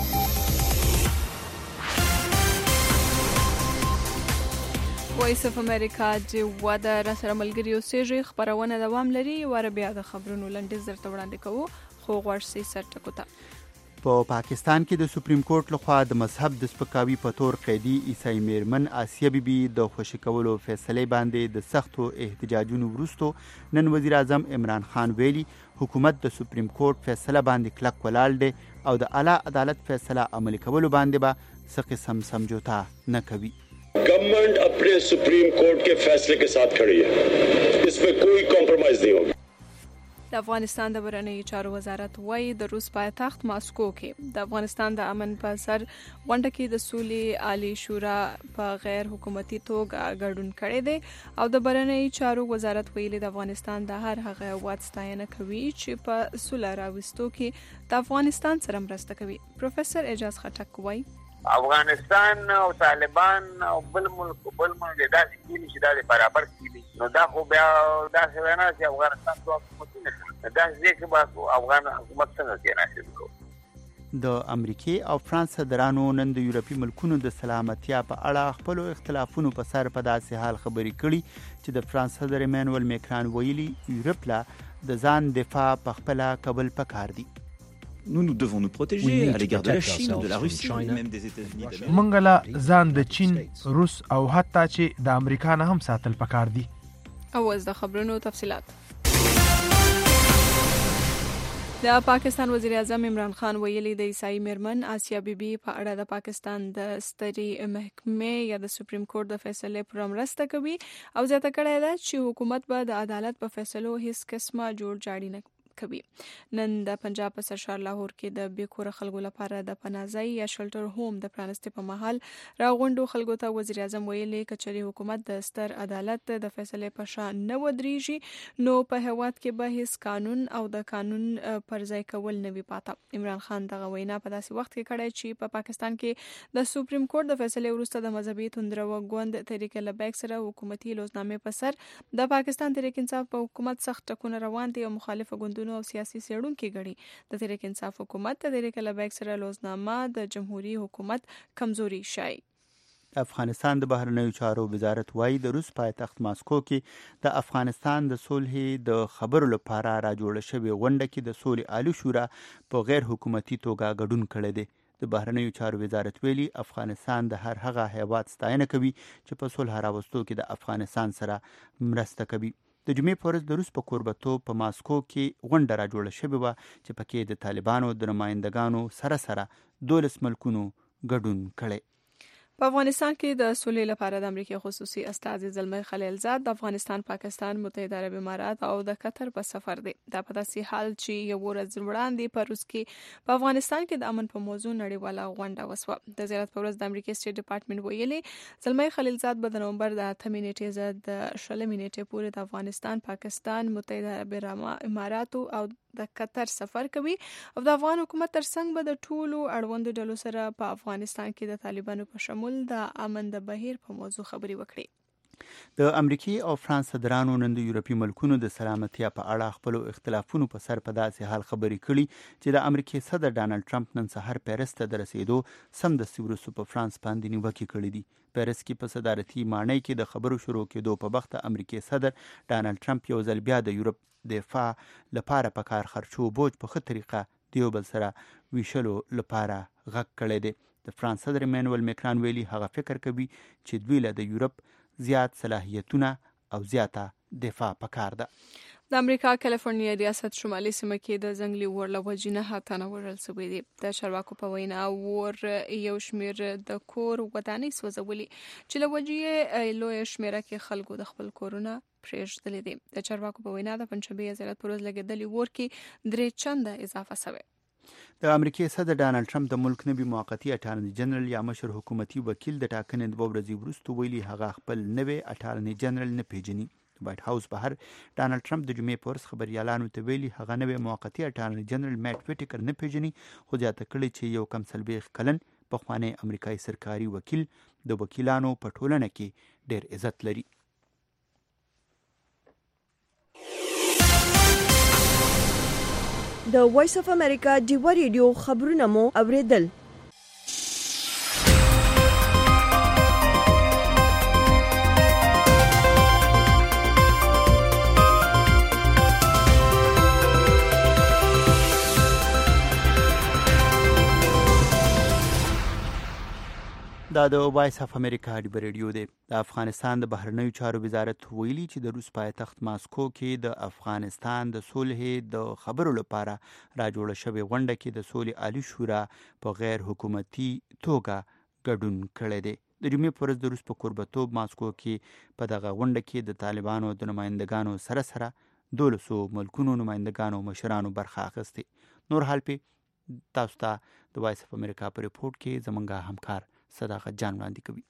وایس اف امریکا دی ودا را سره ملګری اوسېږي. خبرونه دوام لري. ور بیا د خبرونو لنډیز درته وړاندې کوو خو غوړسي سرټکو ته. په پاکستان کې د سپریم کورټ لخوا د مذهب د سپکاوي په تور قیدي عیسائی میرمن آسیه بیبي د خوشي کولو فیصله باندې د سختو احتجاجونو وروسته نن وزیر اعظم عمران خان ویلي حکومت د سپریم کورټ فیصله باندې کلک ولاړ دی او د اعلی عدالت فیصله عملي کولو باندې به څه قسم سمجھوتا نه کوي. गवर्नमेंट अपने सुप्रीम कोर्ट के फैसले के साथ खड़ी है, इसमें कोई कॉम्प्रोमाइज नहीं होगा. د افغانستان د بهرنیو چارو وزارت وايي د روس پایتخت ماسکو کې د افغانستان د امن په سر غونډه کې د سولې عالی شورا په غیر حکومتي توګه ګډون کړی دی او د بهرنیو چارو وزارت ویلي د افغانستان د هر هغه هیواد ستاینه کوي چې په سوله راوستو کې د افغانستان سره مرسته کوي. پروفیسور اعجاز خټک وايي افغانستان او طالبان او بل ملک بل ملک داسې کېږي چې دا برابر کېږي نو دا خو بیا داسې ونه چې افغانستان دوه حکومتونه دا ځکه به افغان حکومت څنګه کېناسي وکړو. د امریکای او فرانس صدرانو نن د یورپی ملکونو د سلامتیا په اړه خپل اختلافونو په سر په داسې حال خبرې کړي چې د فرانس صدر ایمانوئل میکران ویلي یورپ لا د ځان دفاع په خپل کابل پکار دي. Nous, nous devons nous protéger à l'égard de la Chine, de la Russie, même des États-Unis. موږ لا ځان د چین، روس او حتی چې د امریکا نه هم ساتل پکار دي. او از د خبرونو تفصيلات. د پاکستان وزیر اعظم عمران خان ویلي د عیسائی میرمن آسیه بیبي په اړه د پاکستان د سترې محکمې یا د سپریم کورټ د فیصلې پر مرسته کوي او زیاته کړې ده چې حکومت به د عدالت په فیصلو هیڅ قسمه جوړ جاړی نه کوي. نن د پنجاب په سرشار لاهور کې د بیکور خلکو لپاره د پناهځای یا شلټر هوم د پرانستې په محل راغونډو خلکو ته وزیر اعظم ویلي کچري حکومت د ستر عدالت د فیصلې په شان نه ودرېږي نو په هیواد کې به هیڅ قانون او د قانون پر ځای کول نه وي پاته. عمران خان دغه وینا په داسې وخت کې کړی چې په پاکستان کې د سپریم کورټ د فیصلې وروسته د مذهبي توندرو ګوند تحریک لبیک سره حکومتي لوزنامې په سر د پاکستان تحریک انصاف په حکومت سخت ټکونه روان دي او مخالف ګوندونو او سیاسي سیړونکو غړي د تحریک انصاف حکومت د تحریک لبیک سره لوزنامه د جمهوریت حکومت کمزوري شای. افغانستان د بهرنیو چارو وزارت وايي د روس پایتخت ماسکو کې د افغانستان د صلح د خبرو لپاره راجوړ شوی غونډه کې د صلح عالی شورا په غیر حکومتي توګه ګډون کړی دی. د بهرنیو چارو وزارت ویلي افغانستان د هر هغه هیواد ستاینه کوي چې په صلح راوستو کې د افغانستان سره مرسته کوي. د جمعې په ورځ د روس په کوربتو په ماسکو کې غونډه راجوړه شوې وه چې پکې د طالبانو د نمایندګانو سره سره دولس ملکونو ګډون کړی. په افغانستان کې د سولې لپاره د امریکای خصوصي استازي زلمی خلیلزاد د افغانستان، پاکستان، متحده عرب امارات او د قطر په سفر دی. دا په داسې حال چې یو ورځ وړاندې په روس کې په افغانستان کې د امن په موضوع نړیواله غونډه وسوه. د زیارت په ورځ د امریکای سټیټ ډپارټمنټ ویلي زلمی خلیلزاد به د نومبر د اتمې نیټې څخه د شلمې نیټې پورې د افغانستان، پاکستان، متحده عرب امارات او د قطر سفر کوي او د افغان حکومت ترڅنګ به د ټولو اړوندو ډلو سره په افغانستان کې د طالبانو په شمول د امن د بهیر په موضوع خبري وکړي. د امریکای او فرانس صدرانو نن د یورپی ملکونو د سلامتیا په اړه خپل اختلافونو په سر په داسې حال خبري کړي چې د امریکای صدر ډانلډ ټرمپ نن سهار پیرس ته د رسیدو سم د سیورسو په فرانس باندې نیوکه کړې دي. پیرس کې په صدارتي مانۍ کې د خبرو شروع کېدو په وخت امریکای صدر ډانلډ ټرمپ یو ځل بیا د یورپ دفاع لپاره په کار خرچو بوج په ښه طریقه دیو بل سره ویشلو لپاره غږ کړی دی. د فرانس صدر ایمانوئل میکران ویلي هغه فکر کوي چې دوی له د یورپ زیات صلاحیتونه او زیاته دفاع پکار ده. د امریکا کالیفورنیا ریاست شمالي سیمه کې د ځنګلي اور له وجې نه هاتانه وژل شوي دي. د چارواکو په وینا اور یو شمېر د کور ودانۍ سوځولي چې له وجې لویه شمېره کې خلکو د خپل کورونه پرېږدلي دي. د چارواکو په وینا د پنجشنبې زیارت پر ورځ لګېدلي اور کې درې چنده اضافه شوی. د امریکای صدر ډانلډ ټرمپ د ملک نوي موقتی اټارنی جنرال یا مشر حکومتي وکیل د ټاکنې دوه ورځې وروسته ویلي هغه خپل نوي اټارنی جنرال نه پیژني. وایټ هاوس بهر ډانلډ ټرمپ د جمعې په ورځ خبريالانو ته ویلي هغه نوی موقتی اټارنی جنرال میټ ویټیکر نه پیژني، خو زیاته کړې چې یو کم څلوېښت کلن پخوانی امریکایي سرکاري وکیل د وکیلانو په ټولنه کې ډېر عزت لري. د وایس اف امریکا ډیوا ریډیو خبرونه مو اوریدل. دا د وایس اف امریکا ډیوا ریډیو دی. د افغانستان د بهرنیو چارو وزارت ویلي چې د روس پایتخت ماسکو کې د افغانستان د صلح د خبرو لپاره راجوړه شوې غونډه کې د صلح عالی شورا په غیر حکومتي توګه ګډون کړی دی. د جمعې پر ورځ د روس په کوربتوب ماسکو کې په دغه غونډه کې د طالبانو د نمائندګانو سره سره دولسو ملکونو نمائندګانو مشرانو برخه اخیستې. نور حال په تاسو ته د وایس اف امریکا په ریپورت کې زمونږ همکار صداقت جان وړاندې کوي.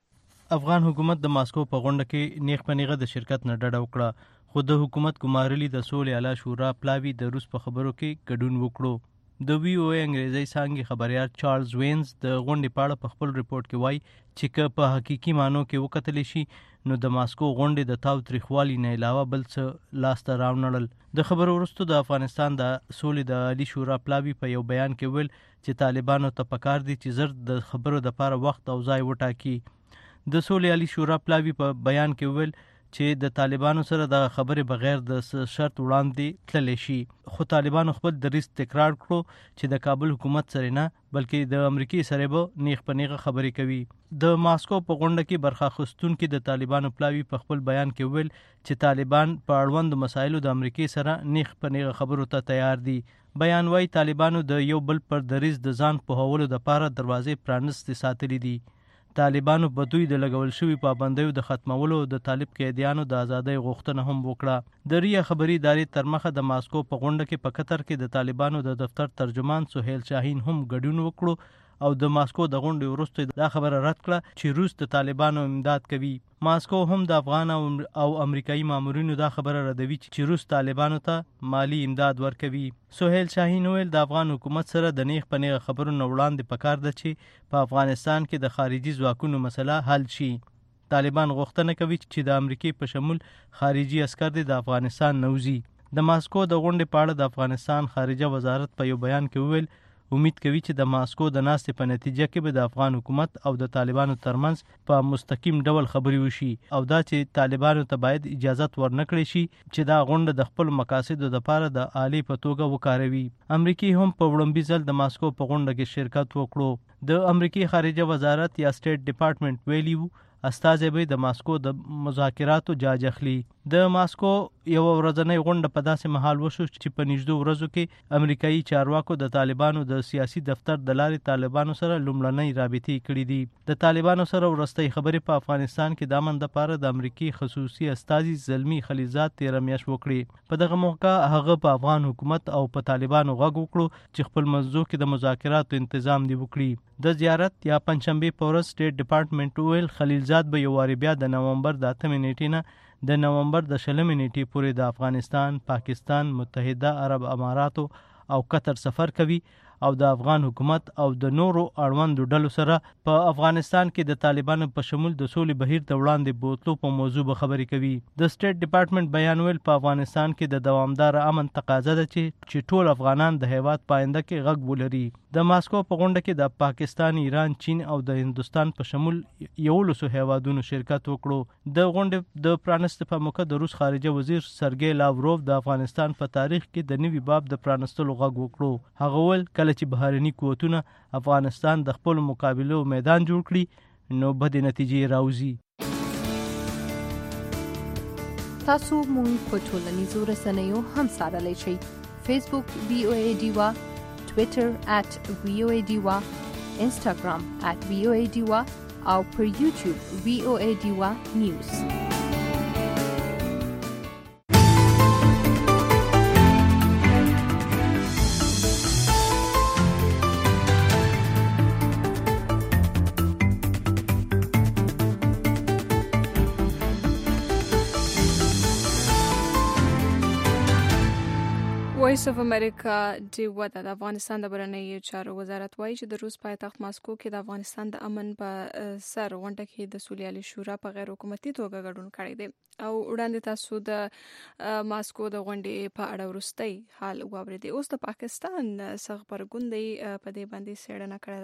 افغان حکومت د ماسکو په غونډه کې نیغ په نیغه د شرکت نه ډډه وکړه، خو د حکومت ګمارلي د صلح اعلی شورا پلاوي د روس په خبرو کې ګډون وکړو. د وی او ای انګریزي څانګې خبريال چارلز وینز د غونډې په اړه په خپل ریپورت کې وایي چې که په حقيقي معنو کې وکتل شي نو د ماسکو غونډې د تاو تریخوالي نه علاوه بل څه لاسته راوړل. د خبرو وروسته د افغانستان د صلح د عالی شورا پلاوي په یو بیان کې ویل چې طالبانو ته پکار دي چې زر د خبرو د لپاره وخت او ځای وټاکي. د صلح عالی شورا پلاوي په بیان کې ویل چې د طالبانو سره د خبرې بغیر د شرط وړاندې تللی شي، خو طالبانو خپل دریځ تکرار کړو چې د کابل حکومت سره نه بلکې د امریکای سره به نیغ په نیغه خبرې کوي. د ماسکو په غونډه کې برخه اخیستونکي د طالبانو پلاوي په خپل بیان کې ویل چې طالبان په اړوند مسایلو د امریکای سره نیغ په نیغه خبرو ته تیار دي. بیان وايي طالبانو د یو بل پر دریځ د ځان پوهولو لپاره دروازې پرانستې ساتلې دي. طالبانو په دوی د لګول شوي پابندیو د ختمولو د طالب قیدیانو د ازادۍ غوښتنه هم وکړه. د ریا خبري ادارې تر مخه د ماسکو په غونډه کې په قطر کې د طالبانو د دفتر ترجمان سهیل شاهین هم ګډون وکړو او د ماسکو د غونډې وروسته دا خبره رد کړه چې روس د طالبانو امداد کوي. ماسکو هم د افغان او امریکایي مامورینو دا خبره ردوي چې روس طالبانو ته مالی امداد ورکوي. سهیل شاهین ویل د افغان حکومت سره د نیغ په نیغه خبرو نه وړاندې پکار ده چې په افغانستان کې د خارجي ځواکونو مسله حل شي. طالبان غوښتنه کوي چې د امریکای په شمول خارجي عسکر د افغانستان نوځي. د ماسکو د غونډې په اړه د افغانستان خارجه وزارت په یو بیان کې ویل امید کوي چې د ماسکو د ناستې په نتیجه کې به د افغان حکومت او د طالبانو ترمنځ په مستقیم ډول خبرې وشي او دا چې طالبانو ته باید اجازت ورنکړي شي چې دا غونډه د خپل مقاصدو لپاره د عالی په توګه وکاروي. امریکای هم په وړاندې ځل د ماسکو په غونډه کې شرکت وکړو. د امریکای خارجه وزارت یا سټیټ ډپارټمنټ ویلي وو استازی به د ماسکو د مذاکراتو جاج اخلي. د ماسکو یو ورځنۍ غونډه په داسې مهال وشو چې په نږدې ورځو کې امریکایي چارواکو د طالبانو د سیاسي دفتر د لارې طالبانو سره لومړنۍ رابطې کړې دي. د طالبانو سره ورستۍ خبرې په افغانستان کې د امن لپاره د امریکای خصوصي استازي زلمی خلیزات تیره میاشت وکړي. په دغه موقع هغه په افغان حکومت او په طالبانو غږ وکړو چې خپل موضوع کې د مذاکراتو تنظیم دی وکړي. د زیارت یا پنځشنبه په ورځ سټیټ ډپارټمنټ ویل خلیلزاد به یو واری بیا د نومبر د اتمې نیټې نه د نومبر د شلمې نیټې پورې د افغانستان، پاکستان، متحده عرب اماراتو او قطر سفر کوي او د افغان حکومت او د نورو اړوندو ډلو سره په افغانستان کې د طالبانو په شمول د سولې بهیر ته وړاندې بوتلو په موضوع به خبرې کوي. د سټیټ ډپارټمنټ بیان ویل په افغانستان کې د دوامدار امن تقاضا ده چې چې ټول افغانان د هیواد پاینده کې غږ ولري. د ماسکو په غونډه کې د پاکستان، ایران، چین او د هندستان په شمول یولسو هیوادونو شرکت وکړو. د غونډې د پرانست په موقع د روس خارجه وزیر سرګی لاوروف د افغانستان په تاریخ کې د نوي باب د پرانستلو غږ وکړو. هغه ول کله چې بهرني قوتونه افغانستان د خپل مقابلو میدان جوړ کړي نو بد نتیجې راوځي. تاسو مونږ په ټولنیزو رسنیو هم ساتلی شئ. فیسبوک وی او ای ډیوا، ټویټر at وی او ای ډیوا، انسټاګرام at وی او ای ډیوا او پر یوټیوب وی او ای ډیوا نیوز. وایس اف امریکا ډیوا د افغانستان د بهرنیو چارو وزارت وایي چې د روس پایتخت ماسکو کې د افغانستان د امن په سر غونډه کې د سولیالي شورا په غیر حکومتي توګه ګډون کړی دی او وړاندې تاسو د ماسکو د غونډې په اړه ورستۍ حال واورېدئ. اوس د پاکستان څخه پرګوندي په دې باندې څېړنه کړې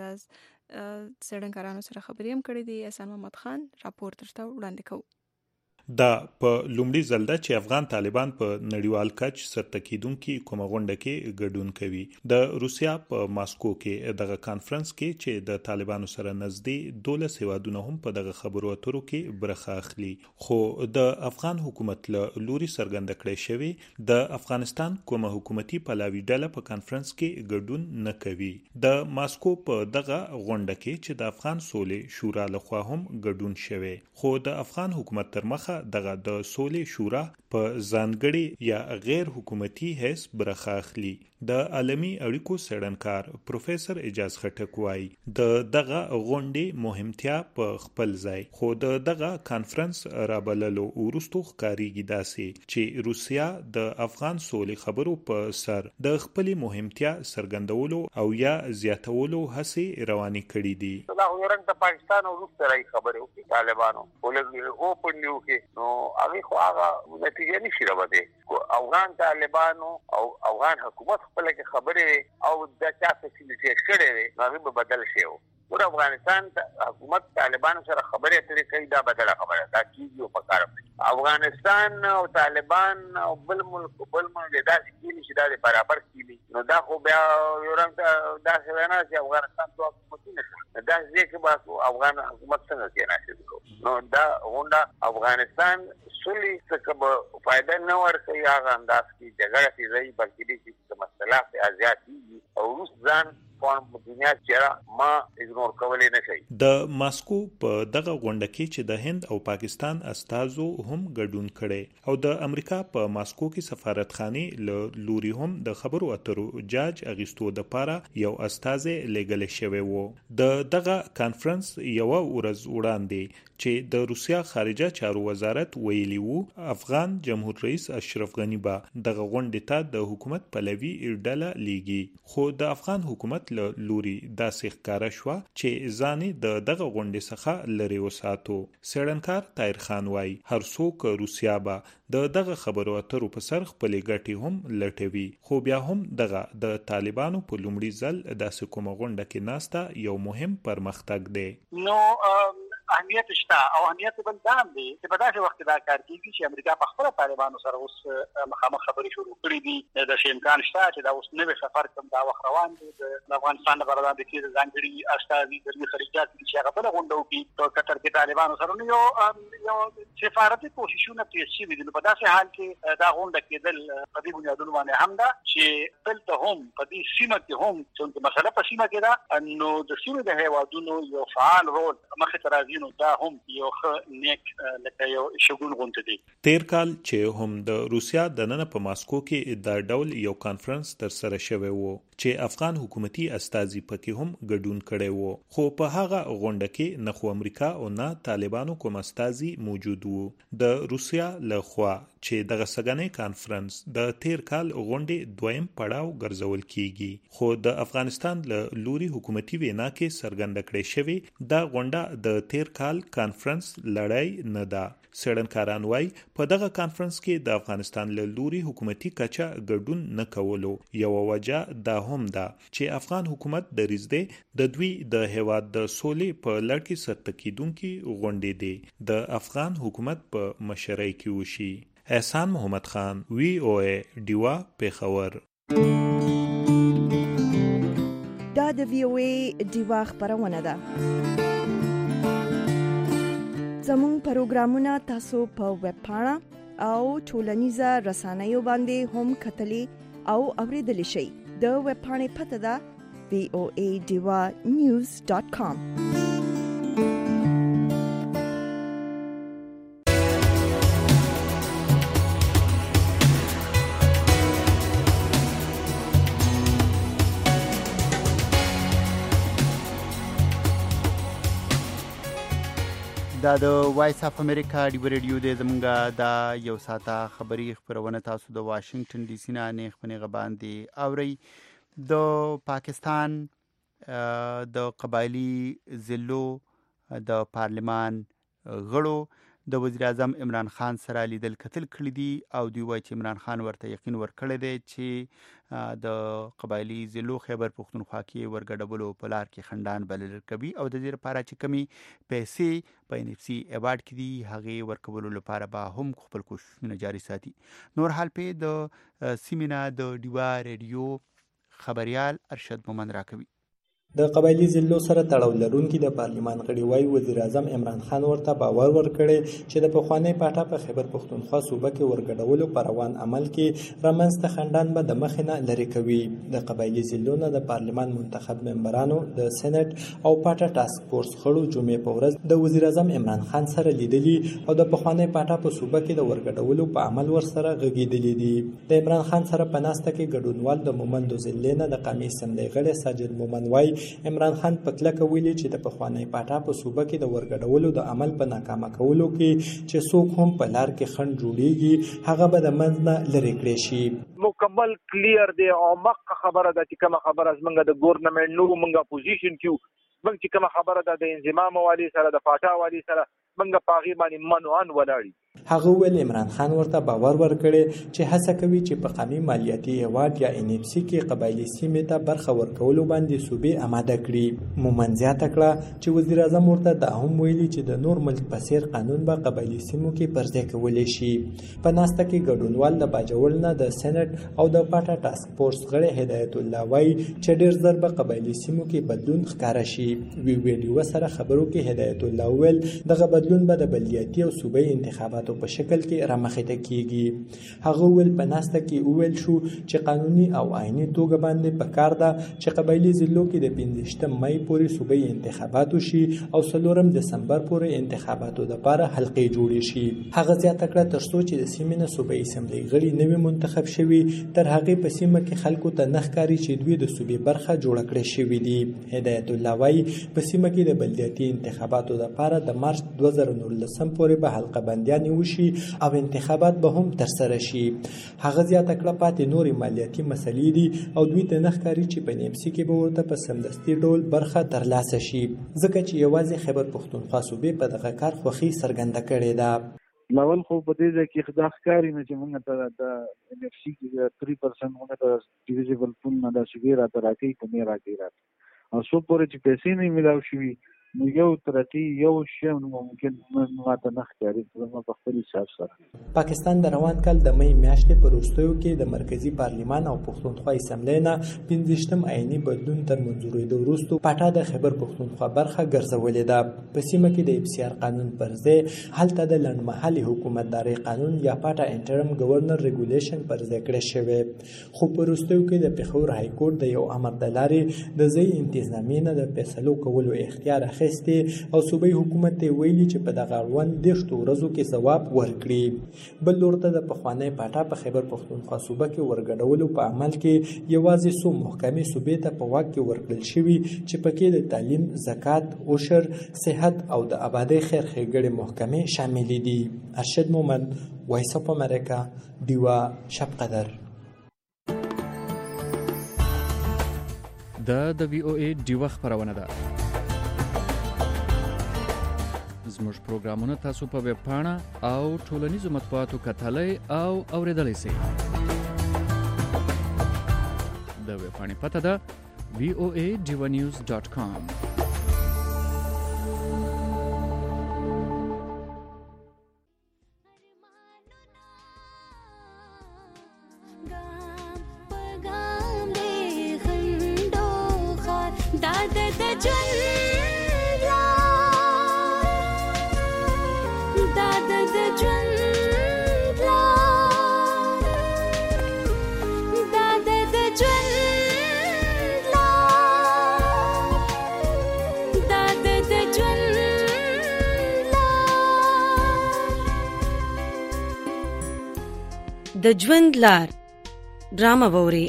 ده، څېړنکارانو سره خبرې هم کړې دي. احسان محمد خان راپور درته وړاندې کوو. دا په لومړي ځل ده چې افغان طالبان په نړیوال کچ سرتکیدونکو کومه غونډه کې ګډون کوي. د روسیا په ماسکو کې دغه کانفرنس کې چې د طالبانو سره نږدې دولس هیوادونه هم په دغه خبرو اترو کې برخه اخلي، خو د افغان حکومت له لوري څرګنده کړې شوې د افغانستان کومه حکومتي پلاوي ډله په کانفرنس کې ګډون نه کوي. د ماسکو په دغه غونډه کې چې د افغان سولې شورا لخوا هم ګډون شوی، خو د افغان حکومت تر مخه دغه د سولې شورا په ځانګړي یا غیر حکومتي حیث برخه اخلي. د عالمي اړیکو څېړنکار پروفیسور اعجاز خټک وایي د دغه غونډې مهمتیا په خپل ځای، خو د دغه کانفرنس رابللو وروسته ښکارېږي داسې چې روسیا د افغان سولې خبرو په سر د خپلې مهمتیا څرګندولو او یا زیاتولو هڅې روانې کړې دي. دا یو رنګ د پاکستان او روس سره خبرې وکړي طالبانو ولګي او په نیو کې نو هغه خو هغه نتیجه نشي راوړي. افغان طالبانو او افغان حکومت خپل کې خبرې او د چا فیسیلیټیټ کړي هغه به بدل شي. ور افغانستان حکومت طالبانو سره خبرې اترې کوي، دا بدله خبره ده کیږي او پکاره افغانستان او طالبان او بل ملک بل ملک داسې کیږي چې دا برابر کیږي. نو دا خو بیا یو رنګ دا څه نه چې افغانستان دوه حکومتونه نه دا ځکه به افغان حکومت څنګه کې نه نو دا غونډه افغانستان سولې څخه به فائدہ نه ورکوي. هغه انداز کې جګړه کې ځای بلکې دې چې مسله په ازیاتي او روس ځان په دنیا کې ما اګنور کولای نه شي. د ماسکو په دغه غونډه کې چې د هند او پاکستان استازو هم ګډون کړي او د امریکا په ماسکو کې سفارتخانه له لوري هم د خبرو اترو جاج اغستو د پاره یو استاذ لګل شوی وو. د دغه کانفرنس یو ورځ وړاندې چې د روسیا خارجه چارو وزارت ویلی وو افغان جمهور رئیس اشرف غنی با دغه غونډې ته د حکومت پلوي ډله لیږي، خو د افغان حکومت له لوري داسې ښکاره شوه چې ځانې د دغه غونډې څخه لرې وساتو. څېړنکار طاهر خان وایي هر څوک روسیا به د دغه خبرو اترو په سر خپلې ګټې هم لټوي، خو بیا هم دغه د طالبانو په لومړي ځل داسې کومه غونډه کې ناسته یو مهم پرمختګ دی. نو اهمیت شته او اهمیت بل دام دی چې په داسې وخت کې دا کار کیږي چې امریکا په خپل طالبانو سره اوس مخامخ خبرې شروع کړې دي. د شي امکان شته چې دا اوس نوې سفر کوم دا وخت روان دي د افغانستان لپاره د کې ځانګړي استازي د خارجيات چې هغه بل غونډه وکړي په قطر کې طالبانو سره نو یو یو سفارتي کوششونه پیښ شوي دي. په داسې حال کې دا غونډه کېدل په دې بنیادونو باندې هم ده چې دلته هم په دې سیمه کې هم چې مسله په سیمه کې ده نو د سیمې د هیوادونو یو فعال رول مخې ته راځي. نو دا هم یو ښه نیک لکه یو شګون غونډه دی. تیر کال چې هم د روسیا د نن په ماسکو کې د ډول یو کانفرنس تر سره شوی وو چې افغان حکومتي استازي پکې هم ګډون کړي وو، خو په هغه غونډه کې نه خو امریکا او نه طالبانو کوم استازي موجود وو. د روسیا له خوا چې دغه سګنې کانفرنس د تیر کال غونډې دویم پړاو ګرځول کیږي، خو د افغانستان له لوري حکومتي وینا کې څرګنده کړې شوی دا غونډه د تیر کال کانفرنس لړۍ نه ده. څېړنکاران وایي په دغه کانفرنس کې د افغانستان له لوري حکومتي کچه ګډون نه کولو یو وجه دا هم ده چې افغان حکومت دریځ دی د دوی د هیواد د سولې په لړ کې سرتکیدونکي غونډې دي د افغان حکومت په مشرۍ کې وشي. احسان محمد خان وی او ای ډیوا پیښور. دا د وی او ای ډیوا خبرونه ده. زموږ پروګرامونه تاسو په ویب پاڼه او ټولنیزه رسنیو باندې هم کتلی او اوریدلی شئ. د ویب پاڼې پته ده وی او ای ډیوا نیوز ډاټ کام. دا د وایس اف امریکا دی ریډیو د زمونږه دا یو ساته خبری خبرونه تاسو د واشنگټن ډي سي نه نه خپنه غباندي اوري د پاکستان د قبایلی ضلعو د پارلمان غړو د وزیر اعظم عمران خان سره لیدل کتل کړی دي او دوی وایي چې عمران خان ورته یقین ورکړی دی چې د قبایلی ضلعو خیبر پختونخوا کې ورګډولو په لار کې خندان بلل کوي او د دې لپاره چې کمی پیسې په ان اف سي ایوارډ کې دي هغه ورکولو لپاره به هم خپل کوششونه جاري ساتي. نور حال په د سیمینا د ډیوا ریډیو خبريال ارشد مومن راکوي. د قبایلی ضلعو سره تړاو لرونکي د پارلمان غړي وايي وزیر اعظم عمران خان ورته باور ورکړي چې د پخوانی پاټا په خیبر پختونخوا صوبه کې ورګډولو پر روان عمل کې رامنځته خندان به د مخینه لري کوي. د قبایلی ضلعو نه د پارلمان منتخب ممبرانو د سېنات او پاټا ټاسک فورس غړو جمعې په ورځ د وزیر اعظم عمران خان سره لیدلي او د پخوانی پاټا په صوبه کې د ورګډولو په عمل ورسره غږیدلي دي. د عمران خان سره په ناسته کې ګډونوال د مومندو ضلع نه د قومي اسمبلی غړي ساجد مومن وايي عمران خان پکله کولی چې د پخوانی پاټا په صوبه کې د ورګډولو د عمل په ناکامه کولو کې چې څوک هم په لار کې خند جوړیږي هغه به د منځ نه لرې کړی شي. مکمل کلیر دی او مخ خبره ده چې کومه خبره زمونږ د ګورنمنت نو مونږه پوزیشن کیو مونږ چې کومه خبره ده د انضمام والی سره د پاټا والی سره مونږه پاغي باندې منوان ولاړی. هغه ول عمران خان ورته باور ورکړي چې هڅه کوي چې په قومي مالیاتي ایوارډ یا ان اف سي کې قبایلی سیمې ته برخه ورکولو باندې صوبې آماده کړي. مومن زیاته کړه چې وزیر اعظم ورته دا هم ویلي چې د نور ملک په څیر قانون به قبایلی سیمو کې پرځای کولی شي. په ناسته کې ګډونوال د باجوړ نه د سېنات او د پاټا ټاسک فورس غړي هدایت الله وایي چې ډېر ضرب قبایلی سیمو کې بدلون ښکارا شي. وی ویډیو سره خبرو کې هدایت الله ویل دغه بدلون به د بلدیاتي او صوبایي انتخاباتو په شکل کې رامخته کیږي. هغه ول په ناسته کې ویل شو چې قانوني او آئینی توګه باندې پکار ده چې قبایلی ضلعو کې د پنځه مې پورې صوبایي انتخابات شي او څلورم دسمبر پورې انتخاباتو لپاره حلقې جوړې شي. هغه زیاته کړه تر څو چې د سیمې نه صوبایي اسمبلی غړي نوي منتخب شوي تر هغه په سیمه کې خلکو ته نخکاری چې دوی د صوبې برخه جوړ کړې شوې دي. هدایت الله وايي په سیمه کې د بلدیاتي انتخاباتو لپاره د مارچ دوه زره نولسم پورې به حلقه بندیان وشي او انتخابات به هم تر سره شي. هغه زیاته کړه پاتې نورې مالیاتي مسلې دي او دوی ته نخکاری چې په نیمسي کې به ورته په سمدستي ډول برخه ترلاسه شي ځکه چې یوازې خیبر پختونخوا صوبې په دغه کار خوښي څرګنده کړې ده. لاول خو په دې ځای کې خدا ښکاري نه چې موږ ته د ان اف سي کې تhree percent موږ ته ډیویژبل پون نه د شګیر راځي په نه راځي او څو پورې چې پیسې نه ملاوي شي نو یو ترټي یو شی ممکن ماته نه ښکاري زموږ په خپل حساب سره. پاکستان د روان کال د مې میاشتې په وروستیو کې د مرکزی پارلمان او پښتونخوا اسمبلی نه پنځشتم آئینی بدلون تر منځورېدو وروسته پاټا د خیبر پښتونخوا برخه ګرځولې ده. په سیمه کې د اف سی آر قانون پر ځای هلته د لنډمهالي حکومتداري قانون یا پاټا انټرم گورنر ریګولیشن پر ځای کړی شوی خو په وروستیو کې د پېښور های کورټ د یو امر د لارې د ځای انتظامیې نه د فیصلو کولو اختیار اخیستی او صوبایي حکومت ته ویلي چې په دغه اړوند دېرشو ورځو کې ځواب ورکړي. بل لور ته د پخوانی پاټا په خیبر پښتونخوا صوبه کې ورګډولو په عمل کې یوازې څو محکمې صوبې ته په واک کې ورکړل شوي چې پکې د تعلیم، زکات، عشر، صحت او د آبادۍ خیر ښېګړې محکمې شاملې دي. ارشد مومن، وایس اف امریکا، ډیوا شب قدر. دا د وی او ای ډیوا خبرونه ده. زموږ پروګرامونه تاسو په ویب پاڼه او ټولنیزو مطبوعاتو کتلای او اوریدلای شئ. د ویب پاڼې پته ده وی او ای ډیوا نیوز ډاټ کام. د ژوند لار ډرامه ووري.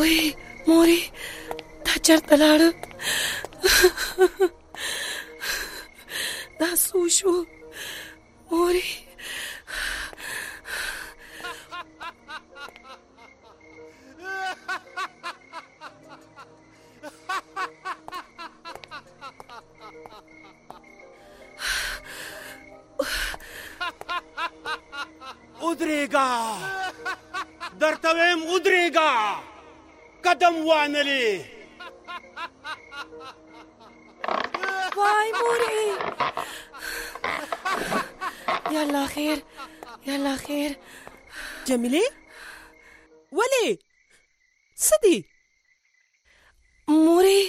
موري موري دا چرته لاړه دا څه شو موري ودرېږه درته ویم ودرېږه قدم وانلې وای موري یا الله خیر یا الله خیر جمیلې ولې څه دي موري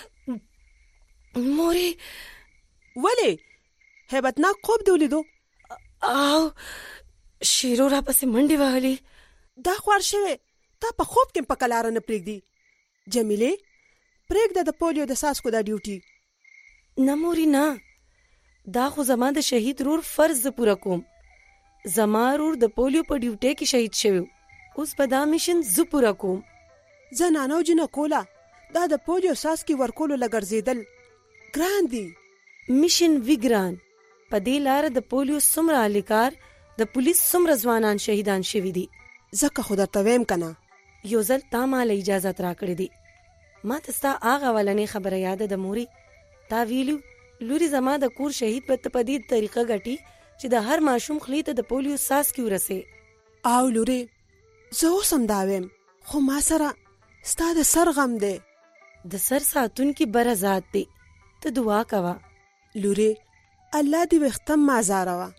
موري ولې هیبتناک خوب دی ولیدو او شیرو را پسې منډې وهلې دا خوار شوی تا په خوب کې په کلاره نه پرېږدي جمیلې پرېږده د پولیو د څاڅکو دا ډیوټي نه موري نه دا خو زما د شهید رور فرض زه پوره کوم زما رور د پولیو په ډیوټۍ کې شهید شوی اوس به دا میشن زه پوره کوم زنانو جنکوله دا د پولیو څاڅکي ورکولو لګرځېدل ګران دي میشن وی ګران په دې لاره د پولیو څومره اهلکار د پولیس څومره ځوانان شهیدان شوي دي ځکه خو درته ویم که نه یو ځل تا ماله اجازت راکړې دي ما ته ستا هغه اولنۍ خبره یاده د موري تا ویلو لوري زما د کور شهید به ته په دې طریقه ګټي چې د هر ماشوم خولې ته د پولیو څاڅکي ورسې او لوري زه اوس هم دا ویم خو ما سره ستا د سر غم دی د سر ساتونکي بره ذات دی ته دعا کوه لوري الله دې وختم مازاروه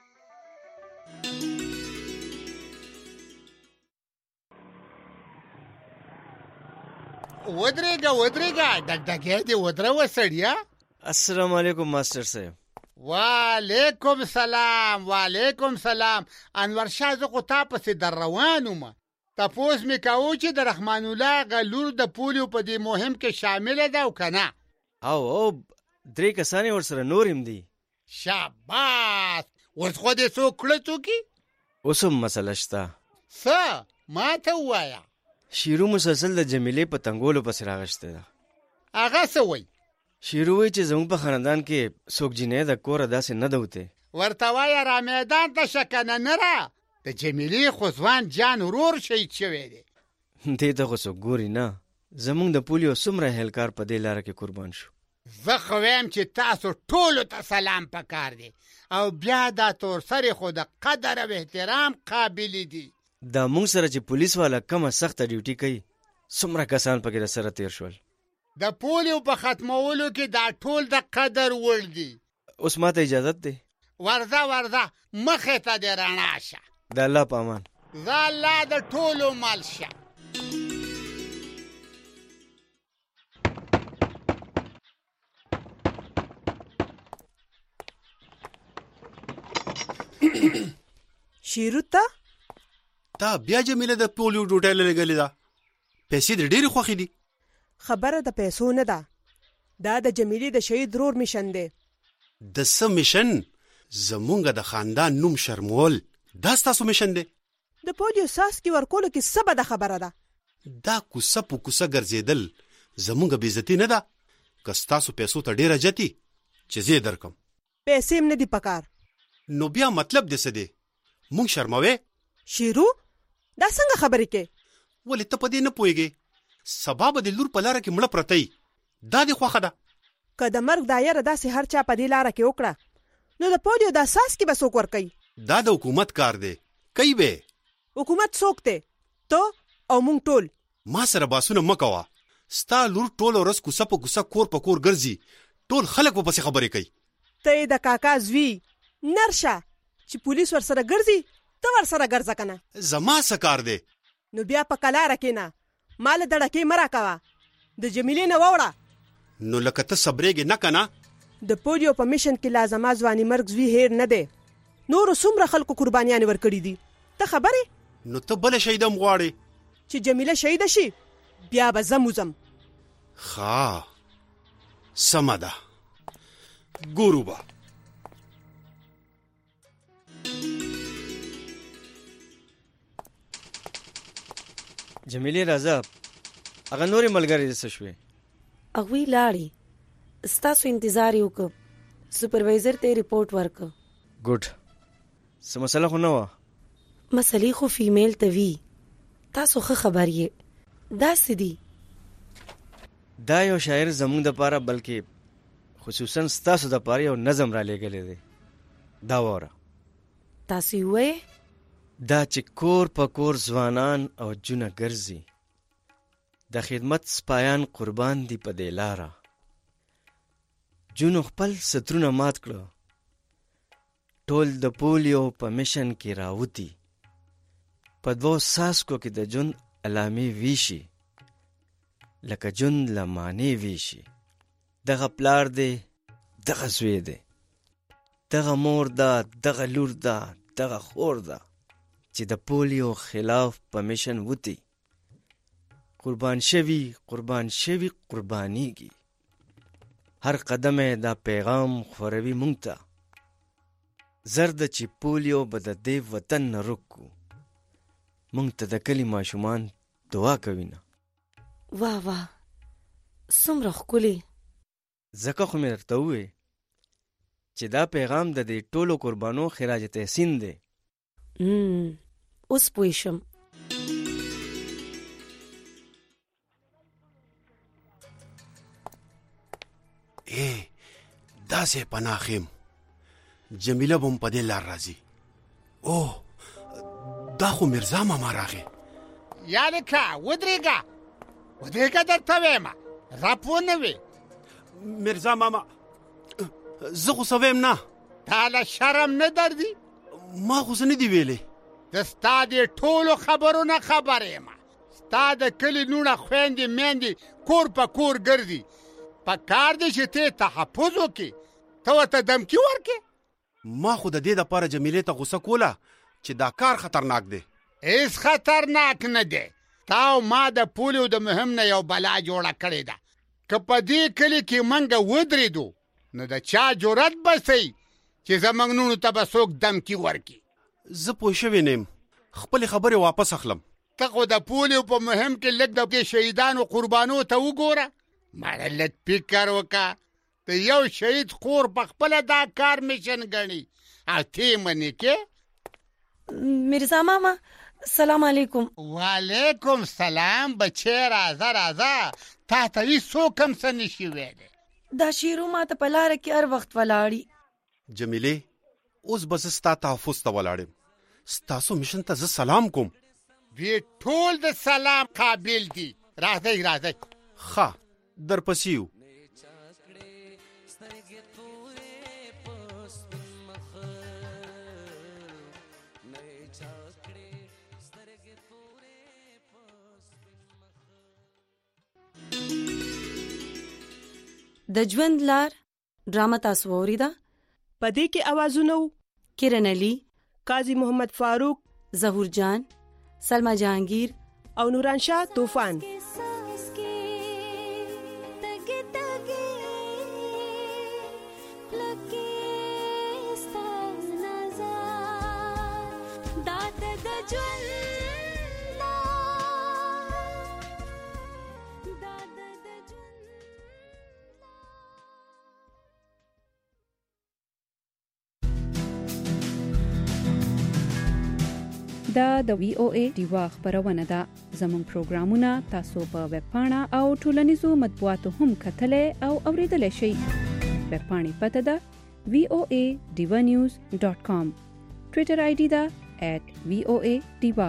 ودرېږه ودرېږه ډګډګې دې ودروه سړیه. السلام علیکم ماسټر صاحب. وعلیکم سلام وعلیکم سلام. انور شاه زه خو تا پسې در روان وم. تپوس مې کوو چې د رحمان الله هغه لور د پولیو په دې مهم کې شامله ده او که نه. او او درې کسانې ورسره نور هم دي. شاباس. اوس خو دې څوک کړه څوکي اوس هم مسله شته. څه ما ته ووایه. شیرو مسلسل د جمیلې په تنګولو پسې راغشته ده. هغه څه وایي؟ شیرو وایي چې زموږ په خاندان کې څوک جنۍ د کوره داسې نه ده وته. ورته وایه را میدان ته شه کنه نه را. د جمیلې خو ځوان جان ورور شهید شوی دی. دې ته خو څوک ګوري نه. زموږ د پولیو څومره اهلکار په دې لاره کې قربان شو. زه خو ویم چې تاسو ټولو ته سلام پکار دی او بیا دا تورسرې خو د قدر او احترام قابلې دي. دا مونږ سره چې پولیس والا کمه سخته ډیوټي کوي څومره کسان پکې د سره تیر شول. د پولیو په ختمولو کې دا ټول د قدر وړ دي. اوس ماته اجازت دی. ورځه ورځه مخې ته دې رڼا شه. د الله په امان. زه الله د ټولو مال شه. شیرو ته تا بیا جمیله د پولیو ډوټۍ لګلې ده. پیسې دې ډېرې خوښې دي. خبره د پیسو نه ده. دا د جمیلې د شهید رور میشن دی. د څه میشن؟ زمونږ د خاندان نوم شرمول دا ستاسو میشن دی؟ د پولیو څاڅکي ورکولو کې څه بده خبره ده؟ دا کوڅه په کوڅه ګرځېدل زمونږ بېعزتي نه ده که ستاسو پیسو ته ډېره جتي چې زه یې درکم. پیسې هم نه دي پکار. نو بیا مطلب دې څه دی؟ مونږ شرموې؟ شیرو دا څنګه خبرې کې؟ ولې ته په دې نه پوهېږې؟ سبا به د لور په لاره کې مړه پرته یي. دا دې خوښه ده؟ که د مرګ دایره داسې هر چا په دې لاره کې وکړه نو د پولیو دا څاڅکي به څوک ورکوي؟ دا د حکومت کار دی. کوي به. حکومت څوک دی؟ ته او مونږ ټول. ما سره باسونه مه کوه. ستا لور ټوله ورځ کوڅه په کوڅه کور په کور ګرځي. ټول خلک به پسې خبرې کوي. ته یې د کاکا زوی نرشه چې پولیس ورسره ګرځي ته ورسره ګرځه که نه. زما څه کار دی؟ نو بیا په کلاره کښېنه. ما له دړکې مه راکوه. د جمیلې نه واوړه. نو لکه ته صبرېږې نه که نه؟ د پولیو په میشن کې لا زما ځواني مرګ زوی هیر نه دی. نورو څومره خلکو قربانیانې ورکړي دي. ته خبرې؟ نو ته بله شهیدم غواړې؟ چې جمیله شهیده شي بیا به زه موزم. ښه سمه ده ګورو به. جمیلې راځه هغه نورې ملګرې څه شوې؟ هغوی لاړې. ستاسو انتظار یې وکړ. سپروایزر ته یې رپورټ ورکړ. ګډ. څه مسله خو نه وه؟ مسلې خو فیمیل ته وي. تاسو ښه خبر یې. داسې دي. دا یو شاعر زموږ دپاره بلکې خصوصا ستاسو دپاره یو نظم را لېږلی دی. دا واوره. تاسو یې ووایې؟ دا چې کور په کور ځوانان او جونه ګرځي، د خدمت سپایان قربان دي په دې لاره. جونو خپل سترونه مات کړه، ټول د پولیو په میشن کې راوتی. په دوو ساسکو کې د ژوند علامې ویشي، لکه ژوند لمانې ویشي. دغه پلار دی، دغه زوی دی، دغه مور ده، دغه لور ده، دغه خور ده چې د پولیو خلاف په میشن وتی. قربان شوي قربان شوي قربانیږي. هر قدم دا پیغام خوروي مونږ ته. زرد چې پولیو به د دې وطن نه رکو. مونږ ته د کلي ماشومان دعا کوي نه. واه واه څومره ښکلې. ځکه خو مې درته ووې چې دا پیغام د دې ټولو قربانو خراج تحسین دی. اوس پوه شم. اے داسې پناه خیم جمیله به هم په دې لار راځي. او دا خو مرزا ماما راغی. یا لکه ودرېږه ودرېږه درته ویمه راپو نه وې. مرزا ماما زه خو څه ویم نه. تا له شرم نه دردي؟ ما خو څه نه دي ویلې. د ستا دې ټولو خبرو نه خبر یم. ستا د کلي لوڼه خویندې میندې کور په کور ګرځي. په کار دی چې ته تحفظ وکړې، ته ورته دمکي ورکې. ما خو د دې دپاره جمیلې ته غوسه کوله چې دا کار خطرناک دی. هیڅ خطرناک نه دی. تا او ما د پولیو د مهم نه یو بلا جوړه کړې ده. که په دې کلي کې منګه ودرېدو نو د چا جرأت به صحیح چې زموږ نونو ته به څوک دمکي ورکړي. زه پوه شوی نه یم، خپلې خبرې واپس اخلم. ته خو د پولیو په مهم کې لږ د شهیدانو قربانو ته وګوره. ماړه لږ فکر وکړه. ته یو شهید خور په خپله دا کار میشن ګڼي او ته یې منې کې. مرزا ماما سلام علیکم. وعلیکم سلام بچی. راځه راځه. تا ته هېڅوک هم څه نشي ویلی. دا شیرو ما ته په لاره کې هر وخت ولاړي. جمیلې اوس به زه ستا تحفظ ته ولاړم. ستاسو میشن ته زه سلام کوم. دوی ټول د سلام قابل دي. راځئ راځئ. ښه درپسې یو. د ژوند لار ډرامه تاسو واوریده؟ په دې کې اوازونه وو کرن علي، قاضي محمد فاروق، ظهور جان، سلمہ جهانگیر او نوران شاه طوفان. دا د وی او ای دیوا خبرونه ده. زموږ پروګرامونه تاسو په ویب پاڼه او ټولنیزو مطبوعاتو هم کتلای او اوریدلای شئ. ویب پاڼې پته ده وی او ای ډیوا نیوز ډاٹ کام. ټویټر آی ډي ده ایٹ وی او ای ډیوا.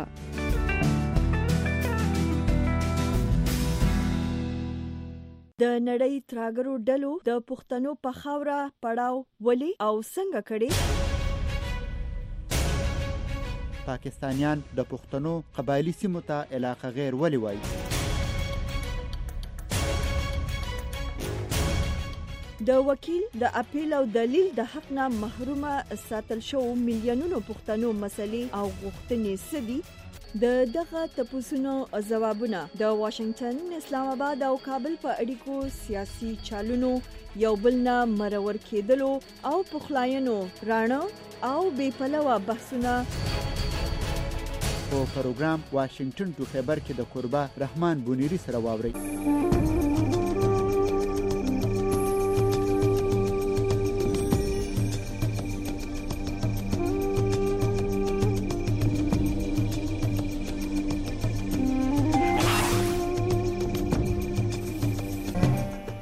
د نړۍ تراګرو ډلو د پښتنو په خاوره پړاو ولي او څنګه کړي؟ پاکستانیان د پښتنو قبایلی سیمو ته علاقه غیر ولې وایي؟ د وکیل د اپیل او دلیل د حق نه محرومه ساتل شو میلیونونو پښتنو مسلې او غوښتنې سدي؟ د دغه تپوسونو ځوابونه د واشنگټن، اسلام آباد او کابل په اړیکو سیاسي چالونو یو بل نه مرور کېدلو او پخلاینو رانه او بې پلوه بحثونه په پروګرام واشنگټن ټو خیبر کې د قربا رحمان بونیری سره واوري.